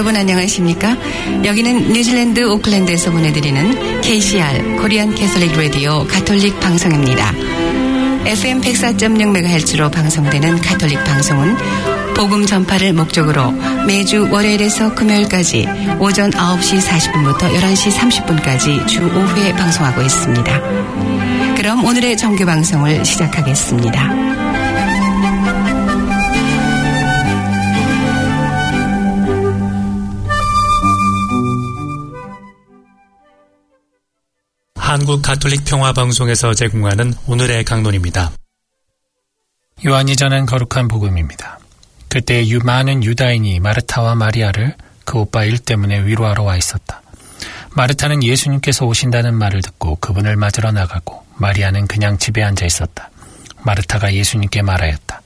여러분 안녕하십니까? 여기는 뉴질랜드 오클랜드에서 보내드리는 KCR 코리안 캐톨릭 라디오 가톨릭 방송입니다. FM 104.6MHz로 방송되는 가톨릭 방송은 복음 전파를 목적으로 매주 월요일에서 금요일까지 오전 9시 40분부터 11시 30분까지 주 5회 방송하고 있습니다. 그럼 오늘의 정규 방송을 시작하겠습니다. 한국 가톨릭 평화방송에서 제공하는 오늘의 강론입니다. 요한이 전한 거룩한 복음입니다. 그때 많은 유다인이 마르타와 마리아를 그 오빠 일 때문에 위로하러 와 있었다. 마르타는 예수님께서 오신다는 말을 듣고 그분을 맞으러 나가고 마리아는 그냥 집에 앉아 있었다. 마르타가 예수님께 말하였다.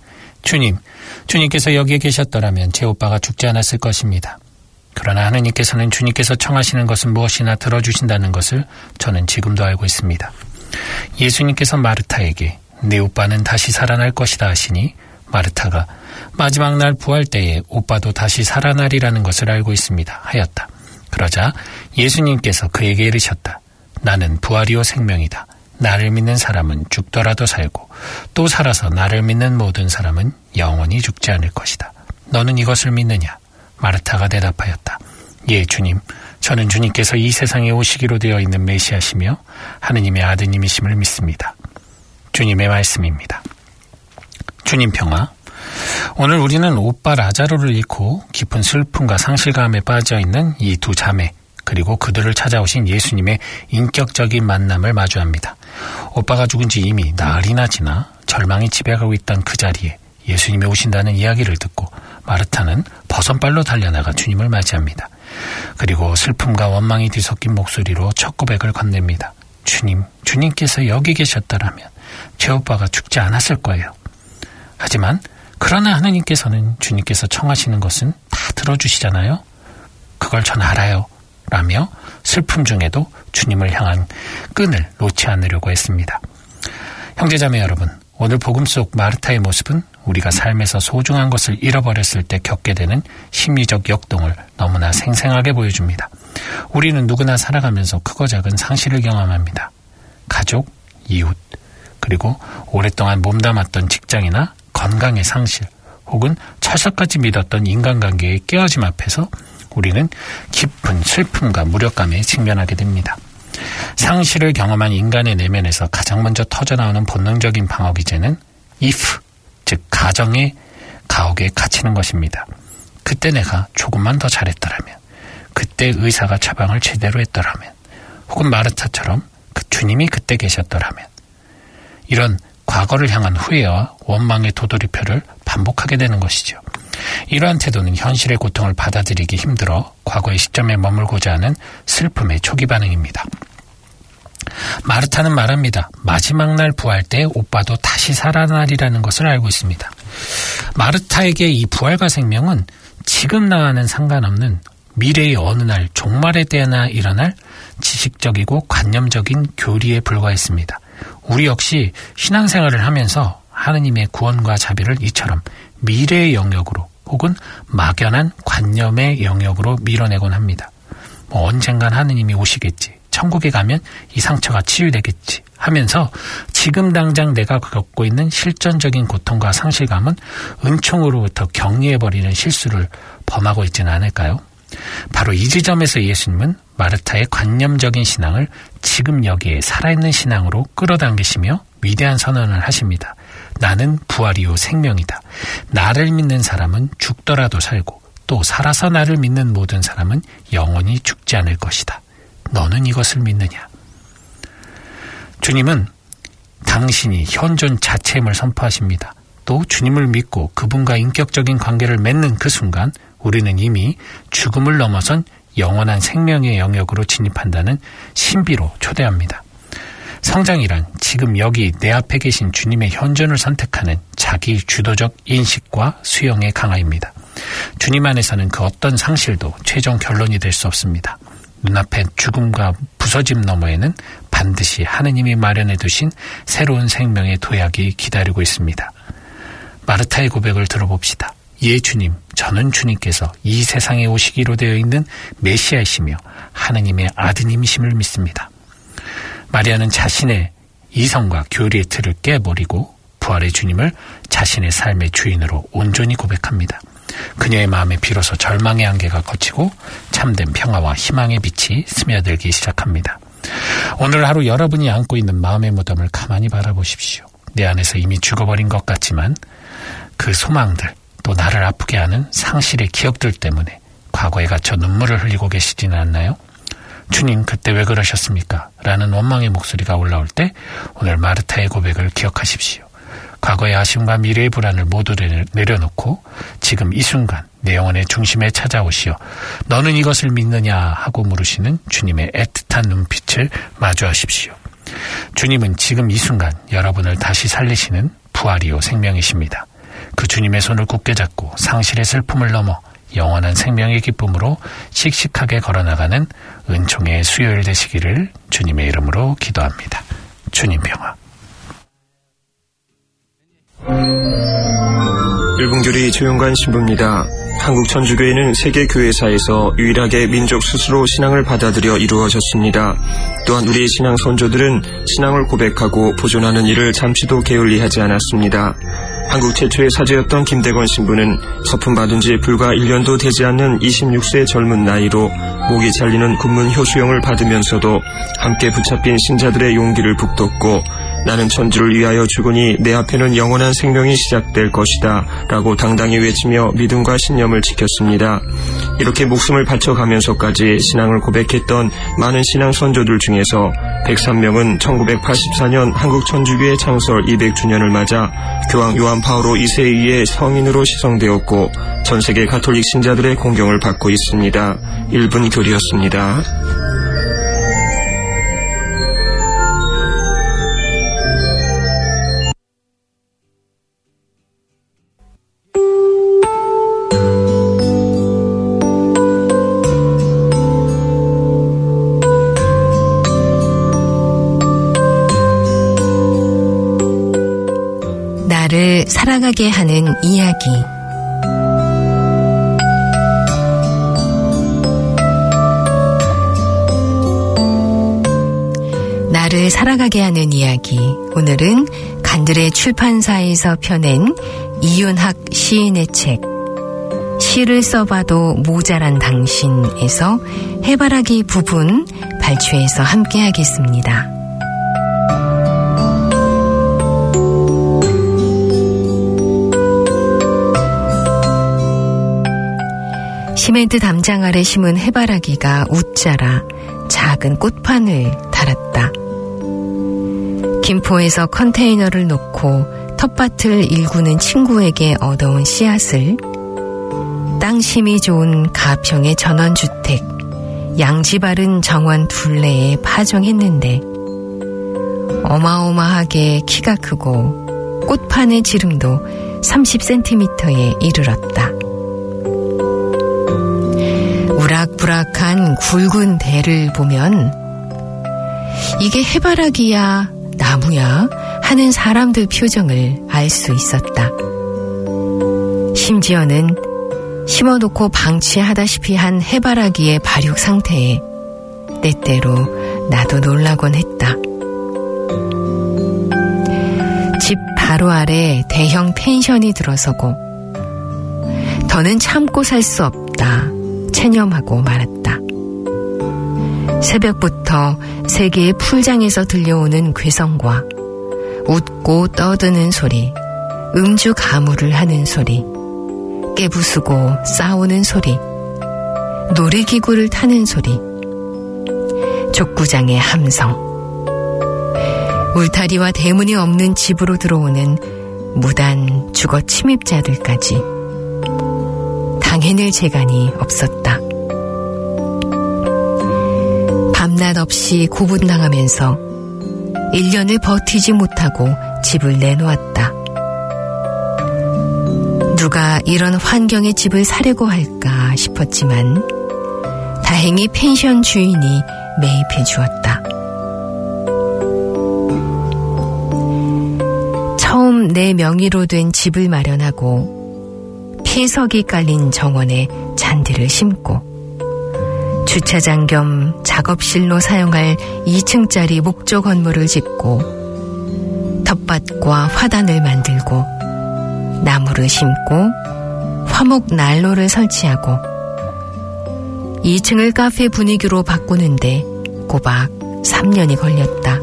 주님께서 여기에 계셨더라면 제 오빠가 죽지 않았을 것입니다. 그러나 하느님께서는 주님께서 청하시는 것은 무엇이나 들어주신다는 것을 저는 지금도 알고 있습니다. 예수님께서 마르타에게 내 오빠는 다시 살아날 것이다 하시니 마르타가 마지막 날 부활 때에 오빠도 다시 살아나리라는 것을 알고 있습니다 하였다. 그러자 예수님께서 그에게 이르셨다. 나는 부활이요 생명이다. 나를 믿는 사람은 죽더라도 살고 또 살아서 나를 믿는 모든 사람은 영원히 죽지 않을 것이다. 너는 이것을 믿느냐? 마르타가 대답하였다. 예, 주님. 저는 주님께서 이 세상에 오시기로 되어 있는 메시아시며 하느님의 아드님이심을 믿습니다. 주님의 말씀입니다. 주님 평화. 오늘 우리는 오빠 라자로를 잃고 깊은 슬픔과 상실감에 빠져있는 이 두 자매 그리고 그들을 찾아오신 예수님의 인격적인 만남을 마주합니다. 오빠가 죽은 지 이미 나흘이나 지나 절망이 지배하고 있던 그 자리에 예수님이 오신다는 이야기를 듣고 마르타는 버선발로 달려나가 주님을 맞이합니다. 그리고 슬픔과 원망이 뒤섞인 목소리로 첫 고백을 건넵니다. 주님께서 여기 계셨더라면 제 오빠가 죽지 않았을 거예요. 하지만 그러나 하느님께서는 주님께서 청하시는 것은 다 들어주시잖아요. 그걸 전 알아요. 라며 슬픔 중에도 주님을 향한 끈을 놓지 않으려고 했습니다. 형제자매 여러분, 오늘 복음 속 마르타의 모습은 우리가 삶에서 소중한 것을 잃어버렸을 때 겪게 되는 심리적 역동을 너무나 생생하게 보여줍니다. 우리는 누구나 살아가면서 크고 작은 상실을 경험합니다. 가족, 이웃, 그리고 오랫동안 몸담았던 직장이나 건강의 상실, 혹은 철석같이 믿었던 인간관계의 깨어짐 앞에서 우리는 깊은 슬픔과 무력감에 직면하게 됩니다. 상실을 경험한 인간의 내면에서 가장 먼저 터져나오는 본능적인 방어 기제는 if, 즉 가정의 가옥에 갇히는 것입니다. 그때 내가 조금만 더 잘했더라면, 그때 의사가 처방을 제대로 했더라면, 혹은 마르타처럼 그 주님이 그때 계셨더라면, 이런 과거를 향한 후회와 원망의 도돌이표를 반복하게 되는 것이죠. 이러한 태도는 현실의 고통을 받아들이기 힘들어 과거의 시점에 머물고자 하는 슬픔의 초기 반응입니다. 마르타는 말합니다. 마지막 날 부활 때 오빠도 다시 살아나리라는 것을 알고 있습니다. 마르타에게 이 부활과 생명은 지금 나와는 상관없는 미래의 어느 날 종말에 대하여 일어날 지식적이고 관념적인 교리에 불과했습니다. 우리 역시 신앙생활을 하면서 하느님의 구원과 자비를 이처럼 미래의 영역으로 혹은 막연한 관념의 영역으로 밀어내곤 합니다. 언젠간 하느님이 오시겠지, 천국에 가면 이 상처가 치유되겠지 하면서 지금 당장 내가 겪고 있는 실존적인 고통과 상실감은 은총으로부터 격리해버리는 실수를 범하고 있지는 않을까요? 바로 이 지점에서 예수님은 마르타의 관념적인 신앙을 지금 여기에 살아있는 신앙으로 끌어당기시며 위대한 선언을 하십니다. 나는 부활이요 생명이다. 나를 믿는 사람은 죽더라도 살고 또 살아서 나를 믿는 모든 사람은 영원히 죽지 않을 것이다. 너는 이것을 믿느냐? 주님은 당신이 현존 자체임을 선포하십니다. 또 주님을 믿고 그분과 인격적인 관계를 맺는 그 순간 우리는 이미 죽음을 넘어선 영원한 생명의 영역으로 진입한다는 신비로 초대합니다. 성장이란 지금 여기 내 앞에 계신 주님의 현존을 선택하는 자기 주도적 인식과 수용의 강화입니다. 주님 안에서는 그 어떤 상실도 최종 결론이 될 수 없습니다. 눈앞에 죽음과 부서짐 너머에는 반드시 하느님이 마련해 두신 새로운 생명의 도약이 기다리고 있습니다. 마르타의 고백을 들어봅시다. 예 주님, 저는 주님께서 이 세상에 오시기로 되어 있는 메시아이시며 하느님의 아드님이심을 믿습니다. 마리아는 자신의 이성과 교리의 틀을 깨버리고 부활의 주님을 자신의 삶의 주인으로 온전히 고백합니다. 그녀의 마음에 비로소 절망의 안개가 걷히고 참된 평화와 희망의 빛이 스며들기 시작합니다. 오늘 하루 여러분이 안고 있는 마음의 무덤을 가만히 바라보십시오. 내 안에서 이미 죽어버린 것 같지만 그 소망들, 또 나를 아프게 하는 상실의 기억들 때문에 과거에 갇혀 눈물을 흘리고 계시지는 않나요? 주님, 그때 왜 그러셨습니까? 라는 원망의 목소리가 올라올 때 오늘 마르타의 고백을 기억하십시오. 과거의 아쉬움과 미래의 불안을 모두 내려놓고 지금 이 순간 내 영혼의 중심에 찾아오시어 너는 이것을 믿느냐 하고 물으시는 주님의 애틋한 눈빛을 마주하십시오. 주님은 지금 이 순간 여러분을 다시 살리시는 부활이요 생명이십니다. 그 주님의 손을 굳게 잡고 상실의 슬픔을 넘어 영원한 생명의 기쁨으로 씩씩하게 걸어나가는 은총의 수요일 되시기를 주님의 이름으로 기도합니다. 주님 평화. 일본교리 조용관 신부입니다. 한국 천주교회는 세계 교회사에서 유일하게 민족 스스로 신앙을 받아들여 이루어졌습니다. 또한 우리의 신앙 선조들은 신앙을 고백하고 보존하는 일을 잠시도 게을리하지 않았습니다. 한국 최초의 사제였던 김대건 신부는 서품 받은 지 불과 1년도 되지 않는 26세 젊은 나이로 목이 잘리는 군문 효수형을 받으면서도 함께 붙잡힌 신자들의 용기를 북돋고 나는 천주를 위하여 죽으니 내 앞에는 영원한 생명이 시작될 것이다 라고 당당히 외치며 믿음과 신념을 지켰습니다. 이렇게 목숨을 바쳐가면서까지 신앙을 고백했던 많은 신앙 선조들 중에서 103명은 1984년 한국 천주교회 창설 200주년을 맞아 교황 요한 파울로 2세에 의해 성인으로 시성되었고 전 세계 가톨릭 신자들의 공경을 받고 있습니다. 1분 교리였습니다. 나를 살아가게 하는 이야기. 나를 살아가게 하는 이야기. 오늘은 간드레 출판사에서 펴낸 이윤학 시인의 책 시를 써봐도 모자란 당신에서 해바라기 부분 발췌해서 함께 하겠습니다. 시멘트 담장 아래 심은 해바라기가 웃자라 작은 꽃판을 달았다. 김포에서 컨테이너를 놓고 텃밭을 일구는 친구에게 얻어온 씨앗을 땅심이 좋은 가평의 전원주택, 양지 바른 정원 둘레에 파종했는데 어마어마하게 키가 크고 꽃판의 지름도 30cm에 이르렀다. 우락부락한 굵은 대를 보면 이게 해바라기야 나무야 하는 사람들 표정을 알 수 있었다. 심지어는 심어놓고 방치하다시피 한 해바라기의 발육 상태에 때때로 나도 놀라곤 했다. 집 바로 아래 대형 펜션이 들어서고 더는 참고 살 수 없다 체념하고 말았다. 새벽부터 세계의 풀장에서 들려오는 괴성과 웃고 떠드는 소리, 음주 가무를 하는 소리, 깨부수고 싸우는 소리, 놀이기구를 타는 소리, 족구장의 함성, 울타리와 대문이 없는 집으로 들어오는 무단 주거 침입자들까지 당해낼 재간이 없었다. 밤낮 없이 고분당하면서 1년을 버티지 못하고 집을 내놓았다. 누가 이런 환경의 집을 사려고 할까 싶었지만 다행히 펜션 주인이 매입해 주었다. 처음 내 명의로 된 집을 마련하고 해석이 깔린 정원에 잔디를 심고 주차장 겸 작업실로 사용할 2층짜리 목조 건물을 짓고 텃밭과 화단을 만들고 나무를 심고 화목 난로를 설치하고 2층을 카페 분위기로 바꾸는데 꼬박 3년이 걸렸다.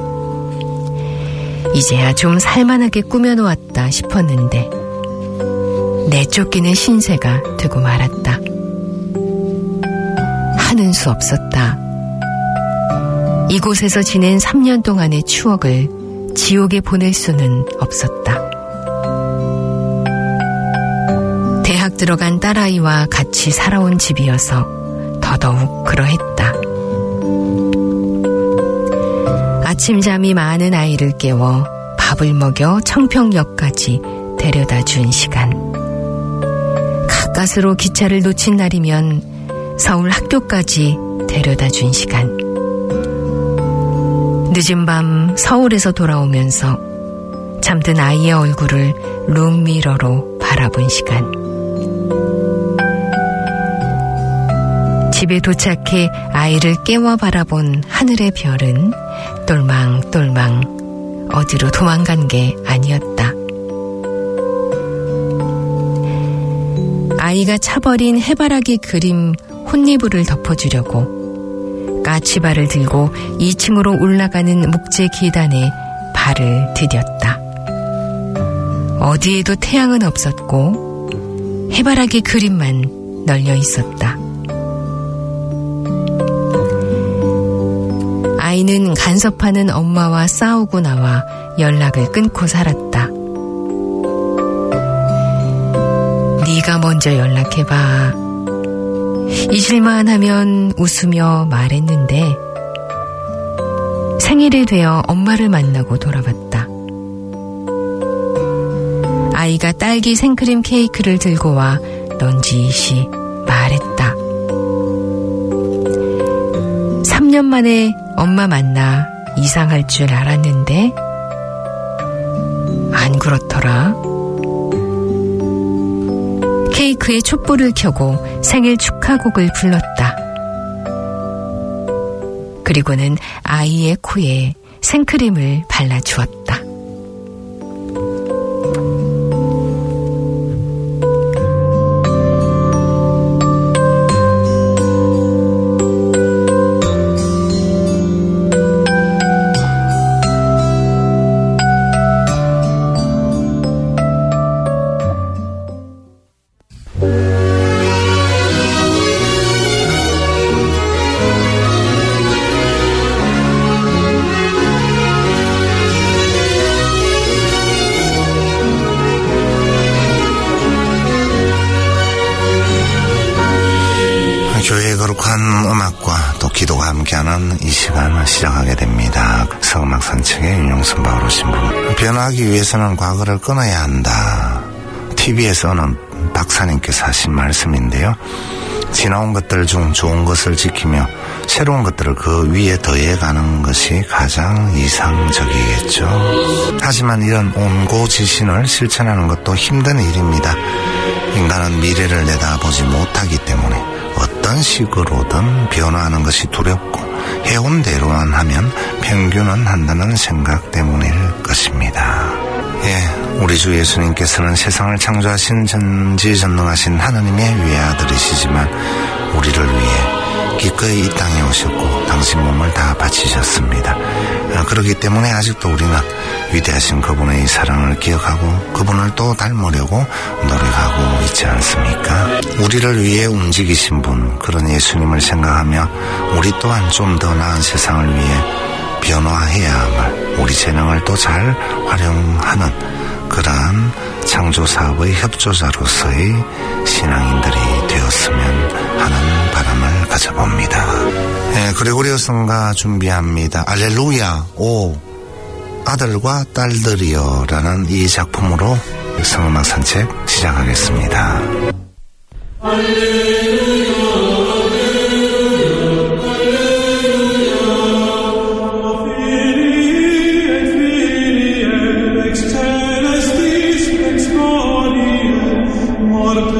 이제야 좀 살만하게 꾸며놓았다 싶었는데 내쫓기는 신세가 되고 말았다. 하는 수 없었다. 이곳에서 지낸 3년 동안의 추억을 지옥에 보낼 수는 없었다. 대학 들어간 딸아이와 같이 살아온 집이어서 더더욱 그러했다. 아침잠이 많은 아이를 깨워 밥을 먹여 청평역까지 데려다 준 시간. 가까스로 기차를 놓친 날이면 서울 학교까지 데려다 준 시간. 늦은 밤 서울에서 돌아오면서 잠든 아이의 얼굴을 룸미러로 바라본 시간. 집에 도착해 아이를 깨워 바라본 하늘의 별은 똘망똘망 어디로 도망간 게 아니었다. 아이가 차버린 해바라기 그림 혼니부를 덮어주려고 까치발을 들고 2층으로 올라가는 목재 계단에 발을 디뎠다. 어디에도 태양은 없었고 해바라기 그림만 널려 있었다. 아이는 간섭하는 엄마와 싸우고 나와 연락을 끊고 살았다. 네가 먼저 연락해봐. 잊을만 하면 웃으며 말했는데 생일이 되어 엄마를 만나고 돌아왔다. 아이가 딸기 생크림 케이크를 들고 와 넌지시 말했다. 3년 만에 엄마 만나 이상할 줄 알았는데 안 그렇더라. 케이크에 촛불을 켜고 생일 축하곡을 불렀다. 그리고는 아이의 코에 생크림을 발라주었다. 교회의 거룩한 음악과 또 기도가 함께하는 이 시간을 시작하게 됩니다. 성음악 산책의 윤용선 바오로 신부. 변화하기 위해서는 과거를 끊어야 한다. TV에서는 박사님께서 하신 말씀인데요. 지나온 것들 중 좋은 것을 지키며 새로운 것들을 그 위에 더해가는 것이 가장 이상적이겠죠. 하지만 이런 온고지신을 실천하는 것도 힘든 일입니다. 인간은 미래를 내다보지 못하기 때문에 어떤 식으로든 변화하는 것이 두렵고 해온 대로만 하면 평균은 한다는 생각 때문일 것입니다. 우리 주 예수님께서는 세상을 창조하신 전지전능하신 하나님의 외아들이시지만 우리를 위해 기꺼이 이 땅에 오셨고 당신 몸을 다 바치셨습니다. 그렇기 때문에 아직도 우리는 위대하신 그분의 이 사랑을 기억하고 그분을 또 닮으려고 노력하고 있지 않습니까? 우리를 위해 움직이신 분, 그런 예수님을 생각하며 우리 또한 좀 더 나은 세상을 위해 변화해야만 우리 재능을 또 잘 활용하는 그러한 창조사업의 협조자로서의 신앙인들이 되었으면 하는 바람을 가져봅니다. 그레고리오 성가 준비합니다. 알렐루야 오 아들과 딸들이여 라는 이 작품으로 성음악 산책 시작하겠습니다. 알렐루야 Morte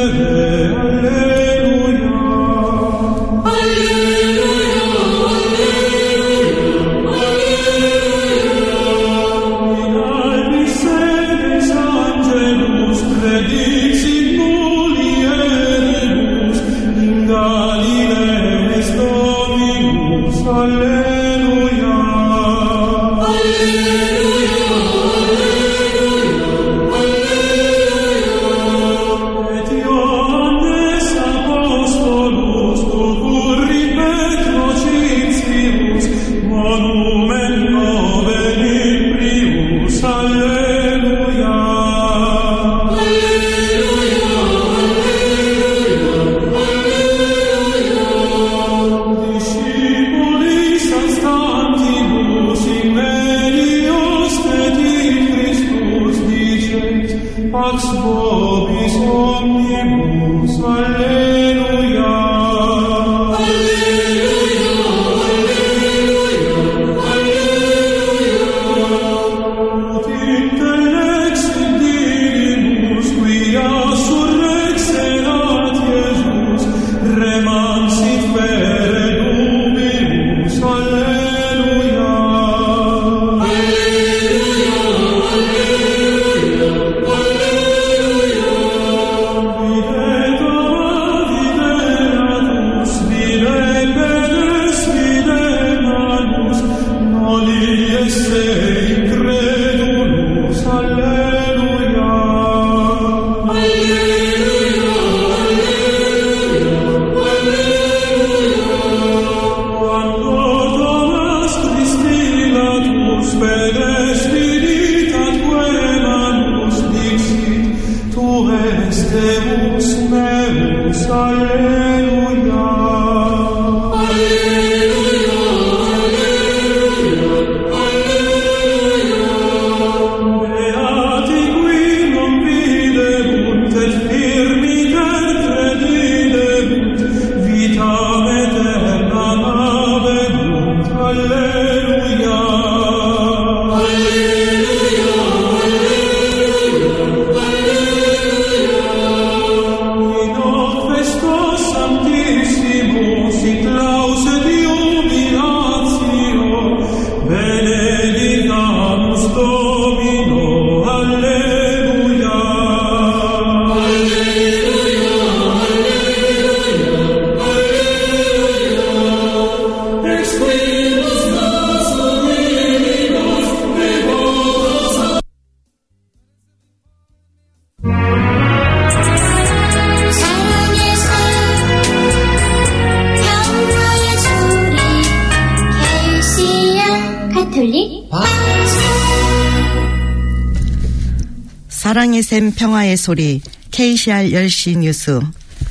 사랑의 샘 평화의 소리 KCR 10시 뉴스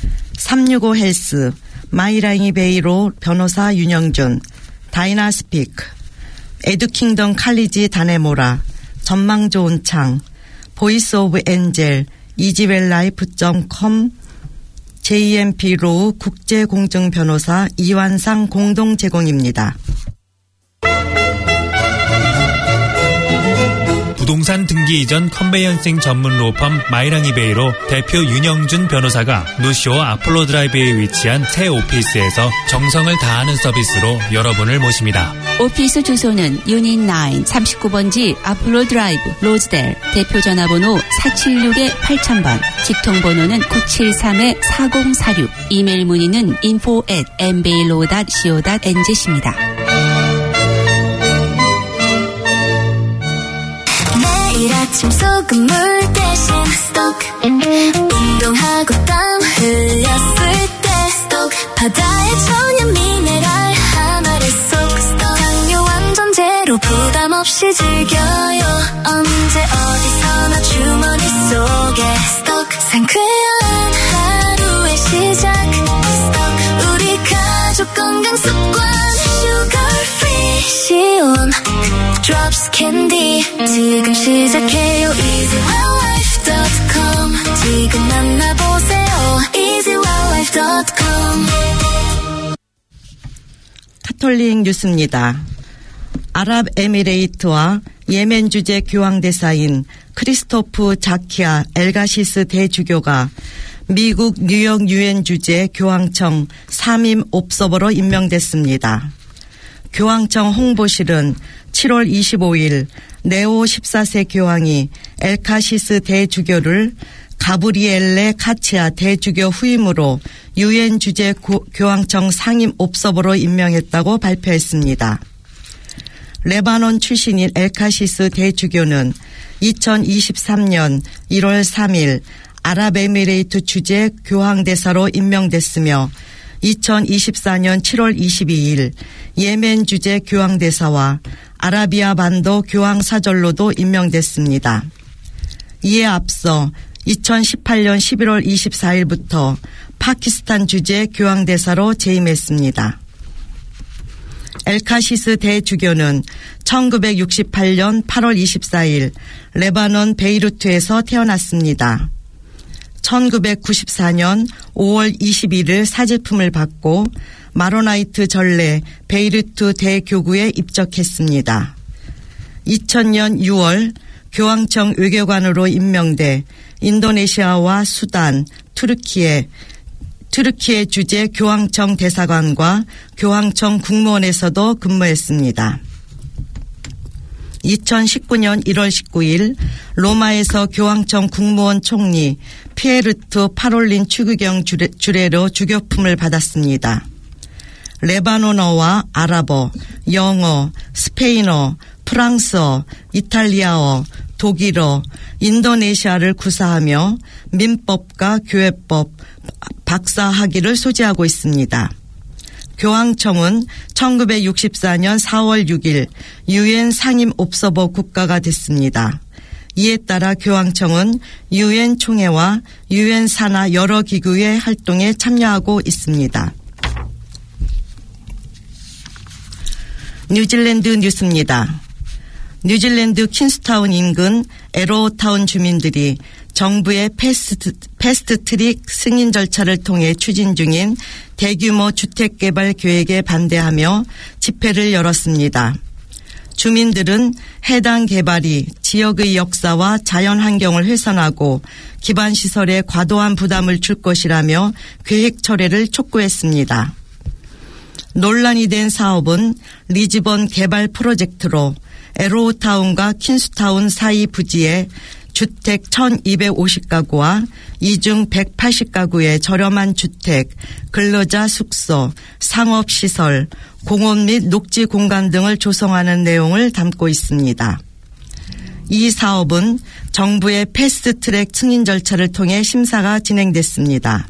365 헬스 마이랑이 베이로 변호사 윤영준 다이나스피크 에듀킹덤 칼리지 다네모라 전망 좋은 창 보이스 오브 엔젤 이지웰라이프.com JMP로 국제공증변호사 이완상 공동 제공입니다. 부동산 등기 이전 컨베이언싱 전문 로펌 마이랑이베이로 대표 윤영준 변호사가 노쇼 아폴로 드라이브에 위치한 새 오피스에서 정성을 다하는 서비스로 여러분을 모십니다. 오피스 주소는 유닛 9 39번지 아폴로 드라이브 로즈델 대표 전화번호 476-8000번 직통번호는 973-4046 이메일 문의는 info@mbailo.co.nz입니다. 매일 아침 소금물 대신 스톡 운동하고 땀 흘렸을 때 스톡 바다의 천연 미네랄 하나를 쏙 스톡 당뇨 완전 제로 부담 없이 즐겨요 언제 어디서나 주머니 속에 스톡 상쾌한 하루의 시작 스톡 우리 가족 건강 습관 슈거 프리 시온 Drops Candy 지금 시작해요 easywelllife.com 지금 만나보세요 easywelllife.com 카톨릭 뉴스입니다. 아랍에미레이트와 예멘 주재 교황대사인 크리스토프 자키아 엘가시스 대주교가 미국 뉴욕 유엔 주재 교황청 상임 옵서버로 임명됐습니다. 교황청 홍보실은 7월 25일 네오 14세 교황이 엘카시스 대주교를 가브리엘레 카치아 대주교 후임으로 유엔 주재 교황청 상임 옵서버로 임명했다고 발표했습니다. 레바논 출신인 엘카시스 대주교는 2023년 1월 3일 아랍에미레이트 주재 교황대사로 임명됐으며 2024년 7월 22일 예멘 주재 교황대사와 아라비아 반도 교황사절로도 임명됐습니다. 이에 앞서 2018년 11월 24일부터 파키스탄 주재 교황대사로 재임했습니다. 엘카시스 대주교는 1968년 8월 24일 레바논 베이루트에서 태어났습니다. 1994년 5월 21일 사제품을 받고 마로나이트 전례 베이루트 대교구에 입적했습니다. 2000년 6월 교황청 외교관으로 임명돼 인도네시아와 수단, 투르키에 주재 교황청 대사관과 교황청 국무원에서도 근무했습니다. 2019년 1월 19일 로마에서 교황청 국무원 총리 피에르투 파롤린 추기경 주례로 주교품을 받았습니다. 레바논어와 아랍어, 영어, 스페인어, 프랑스어, 이탈리아어, 독일어, 인도네시아를 구사하며 민법과 교회법, 박사학위를 소지하고 있습니다. 교황청은 1964년 4월 6일 유엔 상임 옵서버 국가가 됐습니다. 이에 따라 교황청은 유엔 총회와 유엔 산하 여러 기구의 활동에 참여하고 있습니다. 뉴질랜드 뉴스입니다. 뉴질랜드 퀸스타운 인근 에로우타운 주민들이 정부의 패스트트릭 승인 절차를 통해 추진 중인 대규모 주택개발 계획에 반대하며 집회를 열었습니다. 주민들은 해당 개발이 지역의 역사와 자연환경을 훼손하고 기반시설에 과도한 부담을 줄 것이라며 계획 철회를 촉구했습니다. 논란이 된 사업은 리즈번 개발 프로젝트로 에로우타운과 퀸스타운 사이 부지에 주택 1250가구와 이중 180가구의 저렴한 주택, 근로자 숙소, 상업시설, 공원 및 녹지 공간 등을 조성하는 내용을 담고 있습니다. 이 사업은 정부의 패스트트랙 승인 절차를 통해 심사가 진행됐습니다.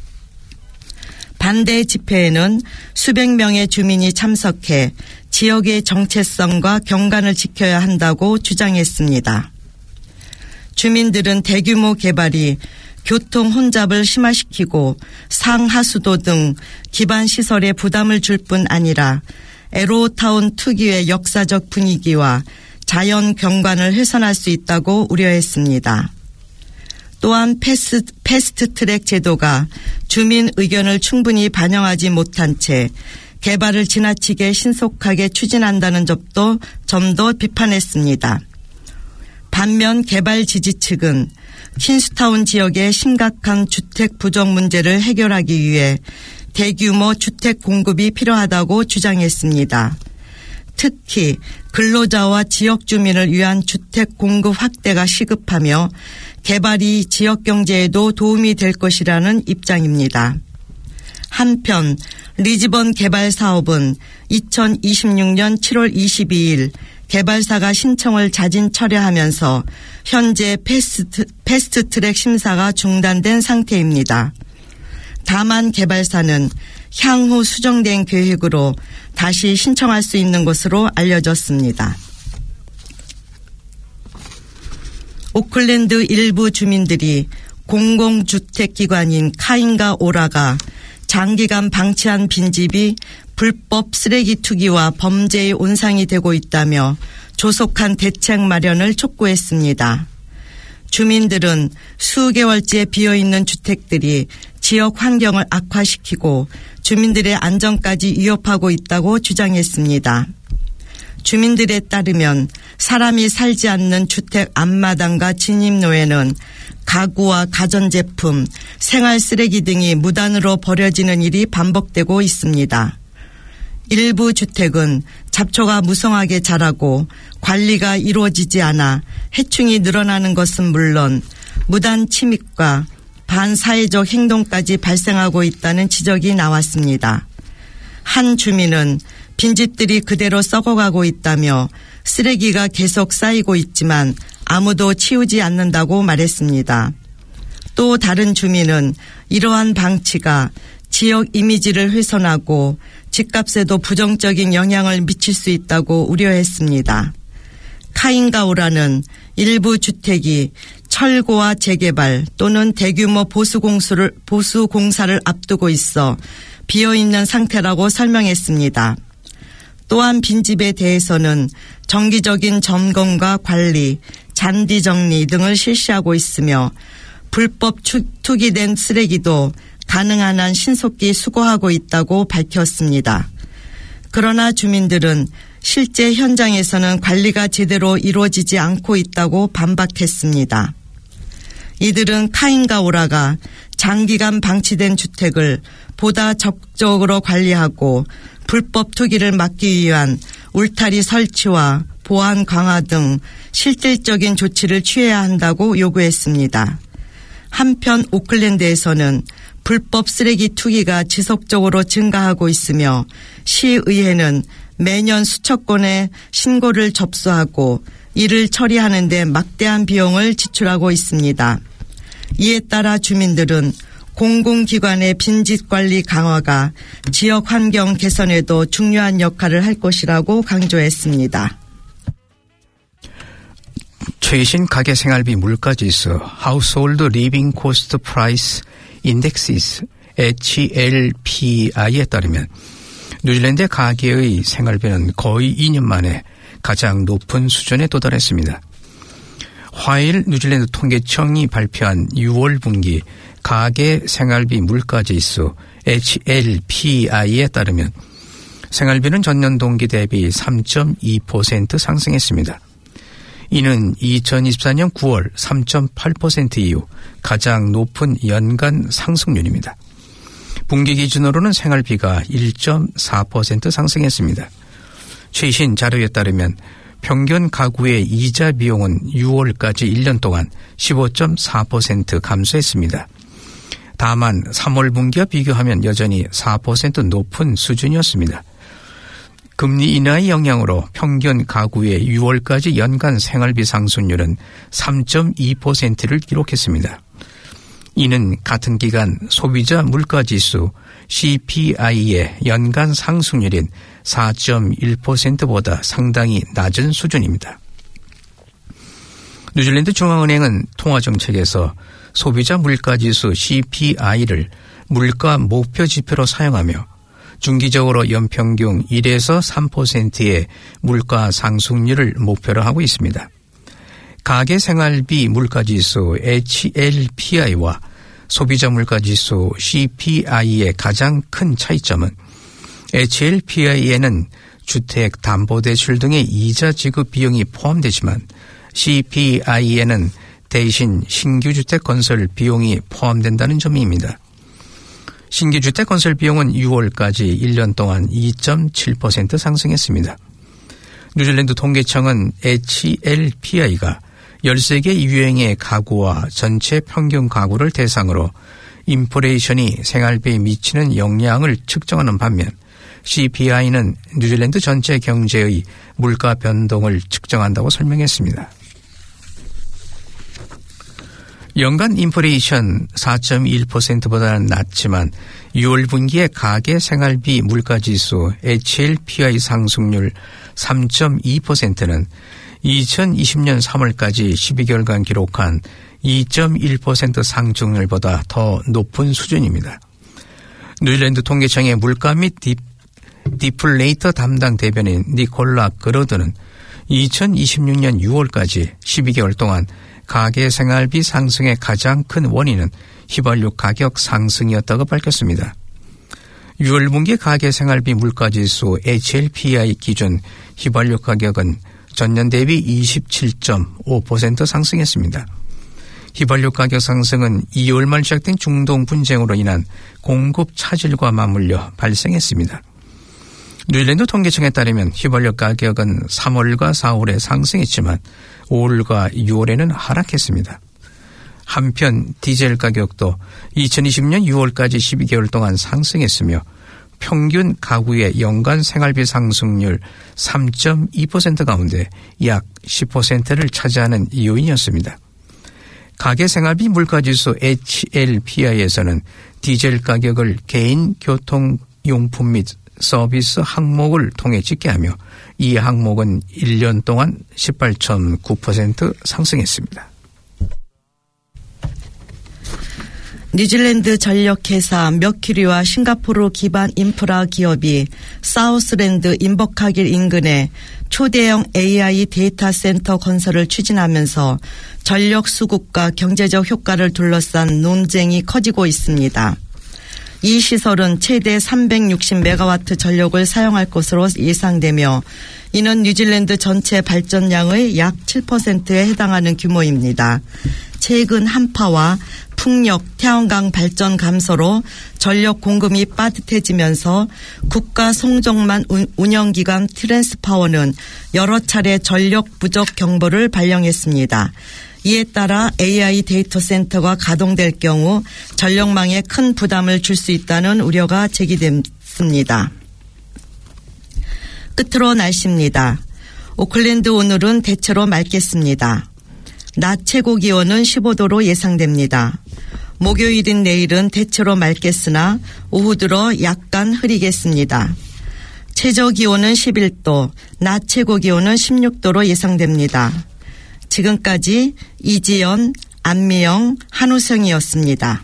반대 집회에는 수백 명의 주민이 참석해 지역의 정체성과 경관을 지켜야 한다고 주장했습니다. 주민들은 대규모 개발이 교통 혼잡을 심화시키고 상하수도 등 기반시설에 부담을 줄 뿐 아니라 에로우타운 특유의 역사적 분위기와 자연 경관을 훼손할 수 있다고 우려했습니다. 또한 패스트트랙 제도가 주민 의견을 충분히 반영하지 못한 채 개발을 지나치게 신속하게 추진한다는 점도 비판했습니다. 반면 개발 지지 측은 퀸스타운 지역의 심각한 주택 부족 문제를 해결하기 위해 대규모 주택 공급이 필요하다고 주장했습니다. 특히 근로자와 지역 주민을 위한 주택 공급 확대가 시급하며 개발이 지역 경제에도 도움이 될 것이라는 입장입니다. 한편 리즈번 개발 사업은 2026년 7월 22일 개발사가 신청을 자진 철회하면서 현재 패스트트랙 심사가 중단된 상태입니다. 다만 개발사는 향후 수정된 계획으로 다시 신청할 수 있는 것으로 알려졌습니다. 오클랜드 일부 주민들이 공공주택기관인 카인가 오라가 장기간 방치한 빈집이 불법 쓰레기 투기와 범죄의 온상이 되고 있다며 조속한 대책 마련을 촉구했습니다. 주민들은 수개월째 비어있는 주택들이 지역 환경을 악화시키고 주민들의 안전까지 위협하고 있다고 주장했습니다. 주민들에 따르면 사람이 살지 않는 주택 앞마당과 진입로에는 가구와 가전제품, 생활 쓰레기 등이 무단으로 버려지는 일이 반복되고 있습니다. 일부 주택은 잡초가 무성하게 자라고 관리가 이루어지지 않아 해충이 늘어나는 것은 물론 무단 침입과 반사회적 행동까지 발생하고 있다는 지적이 나왔습니다. 한 주민은 빈집들이 그대로 썩어가고 있다며 쓰레기가 계속 쌓이고 있지만 아무도 치우지 않는다고 말했습니다. 또 다른 주민은 이러한 방치가 지역 이미지를 훼손하고 집값에도 부정적인 영향을 미칠 수 있다고 우려했습니다. 카인가오라는 일부 주택이 철거와 재개발 또는 대규모 보수공사를 앞두고 있어 비어있는 상태라고 설명했습니다. 또한 빈집에 대해서는 정기적인 점검과 관리, 잔디 정리 등을 실시하고 있으며 불법 투기된 쓰레기도 가능한 한 신속히 수거하고 있다고 밝혔습니다. 그러나 주민들은 실제 현장에서는 관리가 제대로 이루어지지 않고 있다고 반박했습니다. 이들은 카인가오라가 장기간 방치된 주택을 보다 적극적으로 관리하고 불법 투기를 막기 위한 울타리 설치와 보안 강화 등 실질적인 조치를 취해야 한다고 요구했습니다. 한편 오클랜드에서는 불법 쓰레기 투기가 지속적으로 증가하고 있으며 시의회는 매년 수천 건의 신고를 접수하고 이를 처리하는 데 막대한 비용을 지출하고 있습니다. 이에 따라 주민들은 공공기관의 빈집 관리 강화가 지역 환경 개선에도 중요한 역할을 할 것이라고 강조했습니다. 최신 가계 생활비 물가지수 Household Living Cost Price Indexes HLPI에 따르면 뉴질랜드 가계의 생활비는 거의 2년 만에 가장 높은 수준에 도달했습니다. 화요일 뉴질랜드 통계청이 발표한 6월 분기 가계 생활비 물가지수 HLPI에 따르면 생활비는 전년 동기 대비 3.2% 상승했습니다. 이는 2024년 9월 3.8% 이후 가장 높은 연간 상승률입니다. 분기 기준으로는 생활비가 1.4% 상승했습니다. 최신 자료에 따르면 평균 가구의 이자 비용은 6월까지 1년 동안 15.4% 감소했습니다. 다만 3월 분기와 비교하면 여전히 4% 높은 수준이었습니다. 금리 인하의 영향으로 평균 가구의 6월까지 연간 생활비 상승률은 3.2%를 기록했습니다. 이는 같은 기간 소비자 물가지수 CPI의 연간 상승률인 4.1%보다 상당히 낮은 수준입니다. 뉴질랜드 중앙은행은 통화정책에서 소비자 물가지수 CPI를 물가 목표 지표로 사용하며 중기적으로 연평균 1에서 3%의 물가 상승률을 목표로 하고 있습니다. 가계 생활비 물가지수 HLPI와 소비자 물가지수 CPI의 가장 큰 차이점은 HLPI에는 주택 담보대출 등의 이자 지급 비용이 포함되지만 CPI에는 대신 신규 주택 건설 비용이 포함된다는 점입니다. 신규 주택 건설 비용은 6월까지 1년 동안 2.7% 상승했습니다. 뉴질랜드 통계청은 HLPI가 13개 유형의 가구와 전체 평균 가구를 대상으로 인플레이션이 생활비에 미치는 영향을 측정하는 반면 CPI는 뉴질랜드 전체 경제의 물가 변동을 측정한다고 설명했습니다. 연간 인플레이션 4.1%보다는 낮지만 6월 분기의 가계 생활비 물가지수 HLPI 상승률 3.2%는 2020년 3월까지 12개월간 기록한 2.1% 상승률보다 더 높은 수준입니다. 뉴질랜드 통계청의 물가 및 디플레이터 담당 대변인 니콜라 그로드는 2026년 6월까지 12개월 동안 가계 생활비 상승의 가장 큰 원인은 휘발유 가격 상승이었다고 밝혔습니다. 6월 분기 가계생활비 물가지수 HLPI 기준 휘발유 가격은 전년 대비 27.5% 상승했습니다. 휘발유 가격 상승은 2월 말 시작된 중동 분쟁으로 인한 공급 차질과 맞물려 발생했습니다. 뉴질랜드 통계청에 따르면 휘발유 가격은 3월과 4월에 상승했지만 5월과 6월에는 하락했습니다. 한편 디젤 가격도 2020년 6월까지 12개월 동안 상승했으며 평균 가구의 연간 생활비 상승률 3.2% 가운데 약 10%를 차지하는 요인이었습니다. 가계 생활비 물가지수 HLPI에서는 디젤 가격을 개인 교통용품 및 서비스 항목을 통해 집계하며 이 항목은 1년 동안 18.9% 상승했습니다. 뉴질랜드 전력회사 머큐리와 싱가포르 기반 인프라 기업이 사우스랜드 인버카길 인근에 초대형 AI 데이터 센터 건설을 추진하면서 전력 수급과 경제적 효과를 둘러싼 논쟁이 커지고 있습니다. 이 시설은 최대 360메가와트 전력을 사용할 것으로 예상되며 이는 뉴질랜드 전체 발전량의 약 7%에 해당하는 규모입니다. 최근 한파와 풍력, 태양광 발전 감소로 전력 공급이 빠듯해지면서 국가 송정만 운영기관 트랜스파워는 여러 차례 전력 부족 경보를 발령했습니다. 이에 따라 AI 데이터 센터가 가동될 경우 전력망에 큰 부담을 줄 수 있다는 우려가 제기됐습니다. 끝으로 날씨입니다. 오클랜드 오늘은 대체로 맑겠습니다. 낮 최고 기온은 15도로 예상됩니다. 목요일인 내일은 대체로 맑겠으나 오후 들어 약간 흐리겠습니다. 최저 기온은 11도, 낮 최고 기온은 16도로 예상됩니다. 지금까지 이지연, 안미영, 한우성이었습니다.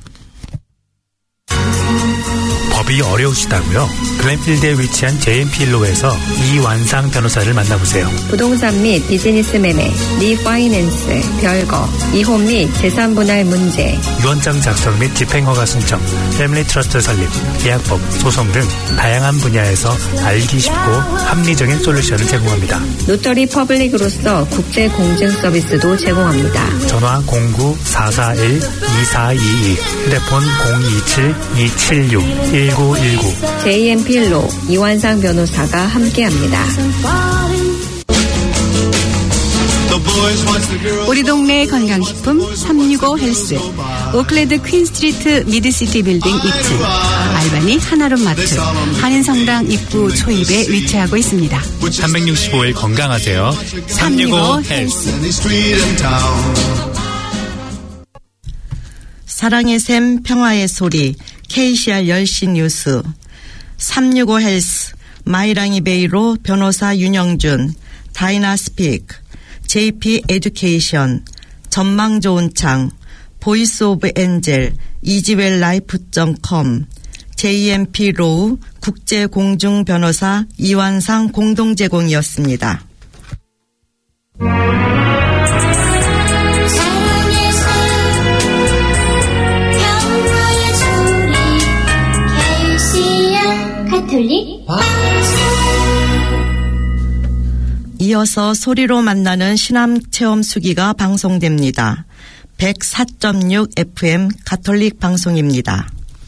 법이 어려우시다고요? 글렌필드에 위치한 JMP일로에서 이완상 변호사를 만나보세요. 부동산 및 비즈니스 매매, 리파이낸스, 별거, 이혼 및 재산 분할 문제, 유언장 작성 및 집행허가 신청, 패밀리 트러스트 설립, 계약법, 소송 등 다양한 분야에서 알기 쉽고 합리적인 솔루션을 제공합니다. 노터리 퍼블릭으로서 국제 공증 서비스도 제공합니다. 전화 09-441-2422, 휴대폰 027-276-1919. JMP로 이완상 변호사가 함께합니다. 우리 동네 건강식품 365 헬스, 오클랜드 퀸스트리트 미드시티 빌딩 2층, 알바니 한아름마트, 한인성당 입구 초입에 위치하고 있습니다. 365일 건강하세요. 365 헬스. 사랑의 샘, 평화의 소리, KCR 10시 뉴스, 365 헬스, 마이랑이 베이로 변호사 윤영준, 다이나스픽, JP 에듀케이션, 전망 좋은 창, 보이스 오브 엔젤, 이지웰라이프.com, JMP 로우, 국제공중 변호사 이완상 공동 제공이었습니다. 이어서 소리로 만나는 신앙체험 수기가 방송됩니다. 104.6 FM 가톨릭 방송입니다.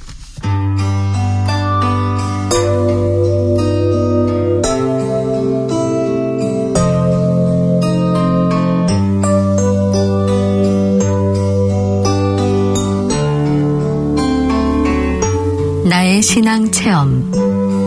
나의 신앙체험.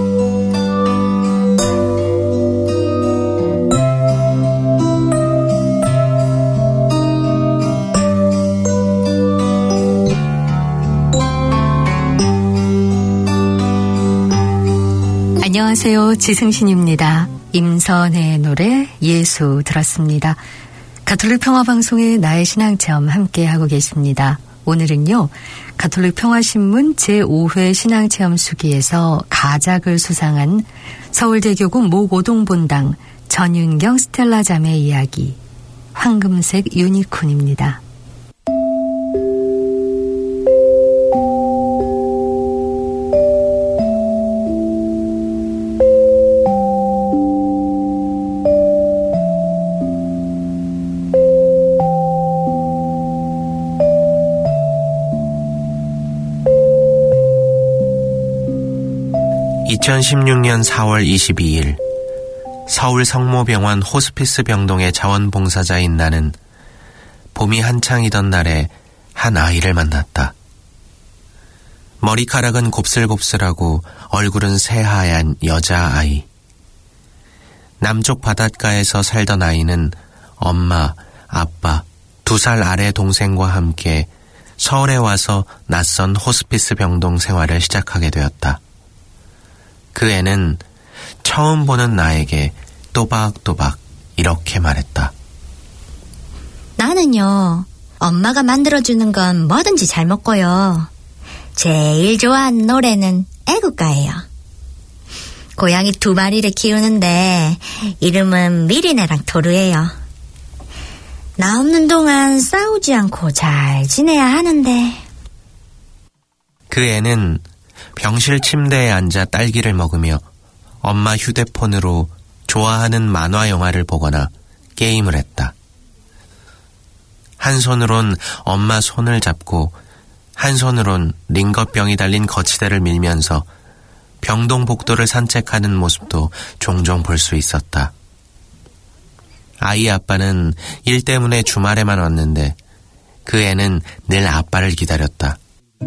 안녕하세요. 지승신입니다. 임선의 노래 예수 들었습니다. 가톨릭 평화방송의 나의 신앙체험 함께하고 계십니다. 오늘은요. 가톨릭 평화신문 제5회 신앙체험 수기에서 가작을 수상한 서울대교구 모고동본당 전윤경 스텔라 자매 이야기, 황금색 유니콘입니다. 2016년 4월 22일 서울 성모병원 호스피스 병동의 자원봉사자인 나는 봄이 한창이던 날에 한 아이를 만났다. 머리카락은 곱슬곱슬하고 얼굴은 새하얀 여자아이. 남쪽 바닷가에서 살던 아이는 엄마, 아빠, 2살 아래 동생과 함께 서울에 와서 낯선 호스피스 병동 생활을 시작하게 되었다. 그 애는 처음 보는 나에게 또박또박 이렇게 말했다. 나는요, 엄마가 만들어주는 건 뭐든지 잘 먹고요. 제일 좋아하는 노래는 애국가예요. 고양이 2마리를 키우는데 이름은 미리네랑 토르예요. 나 없는 동안 싸우지 않고 잘 지내야 하는데. 그 애는 병실 침대에 앉아 딸기를 먹으며 엄마 휴대폰으로 좋아하는 만화 영화를 보거나 게임을 했다. 한 손으론 엄마 손을 잡고 한 손으론 링거병이 달린 거치대를 밀면서 병동 복도를 산책하는 모습도 종종 볼 수 있었다. 아이 아빠는 일 때문에 주말에만 왔는데 그 애는 늘 아빠를 기다렸다.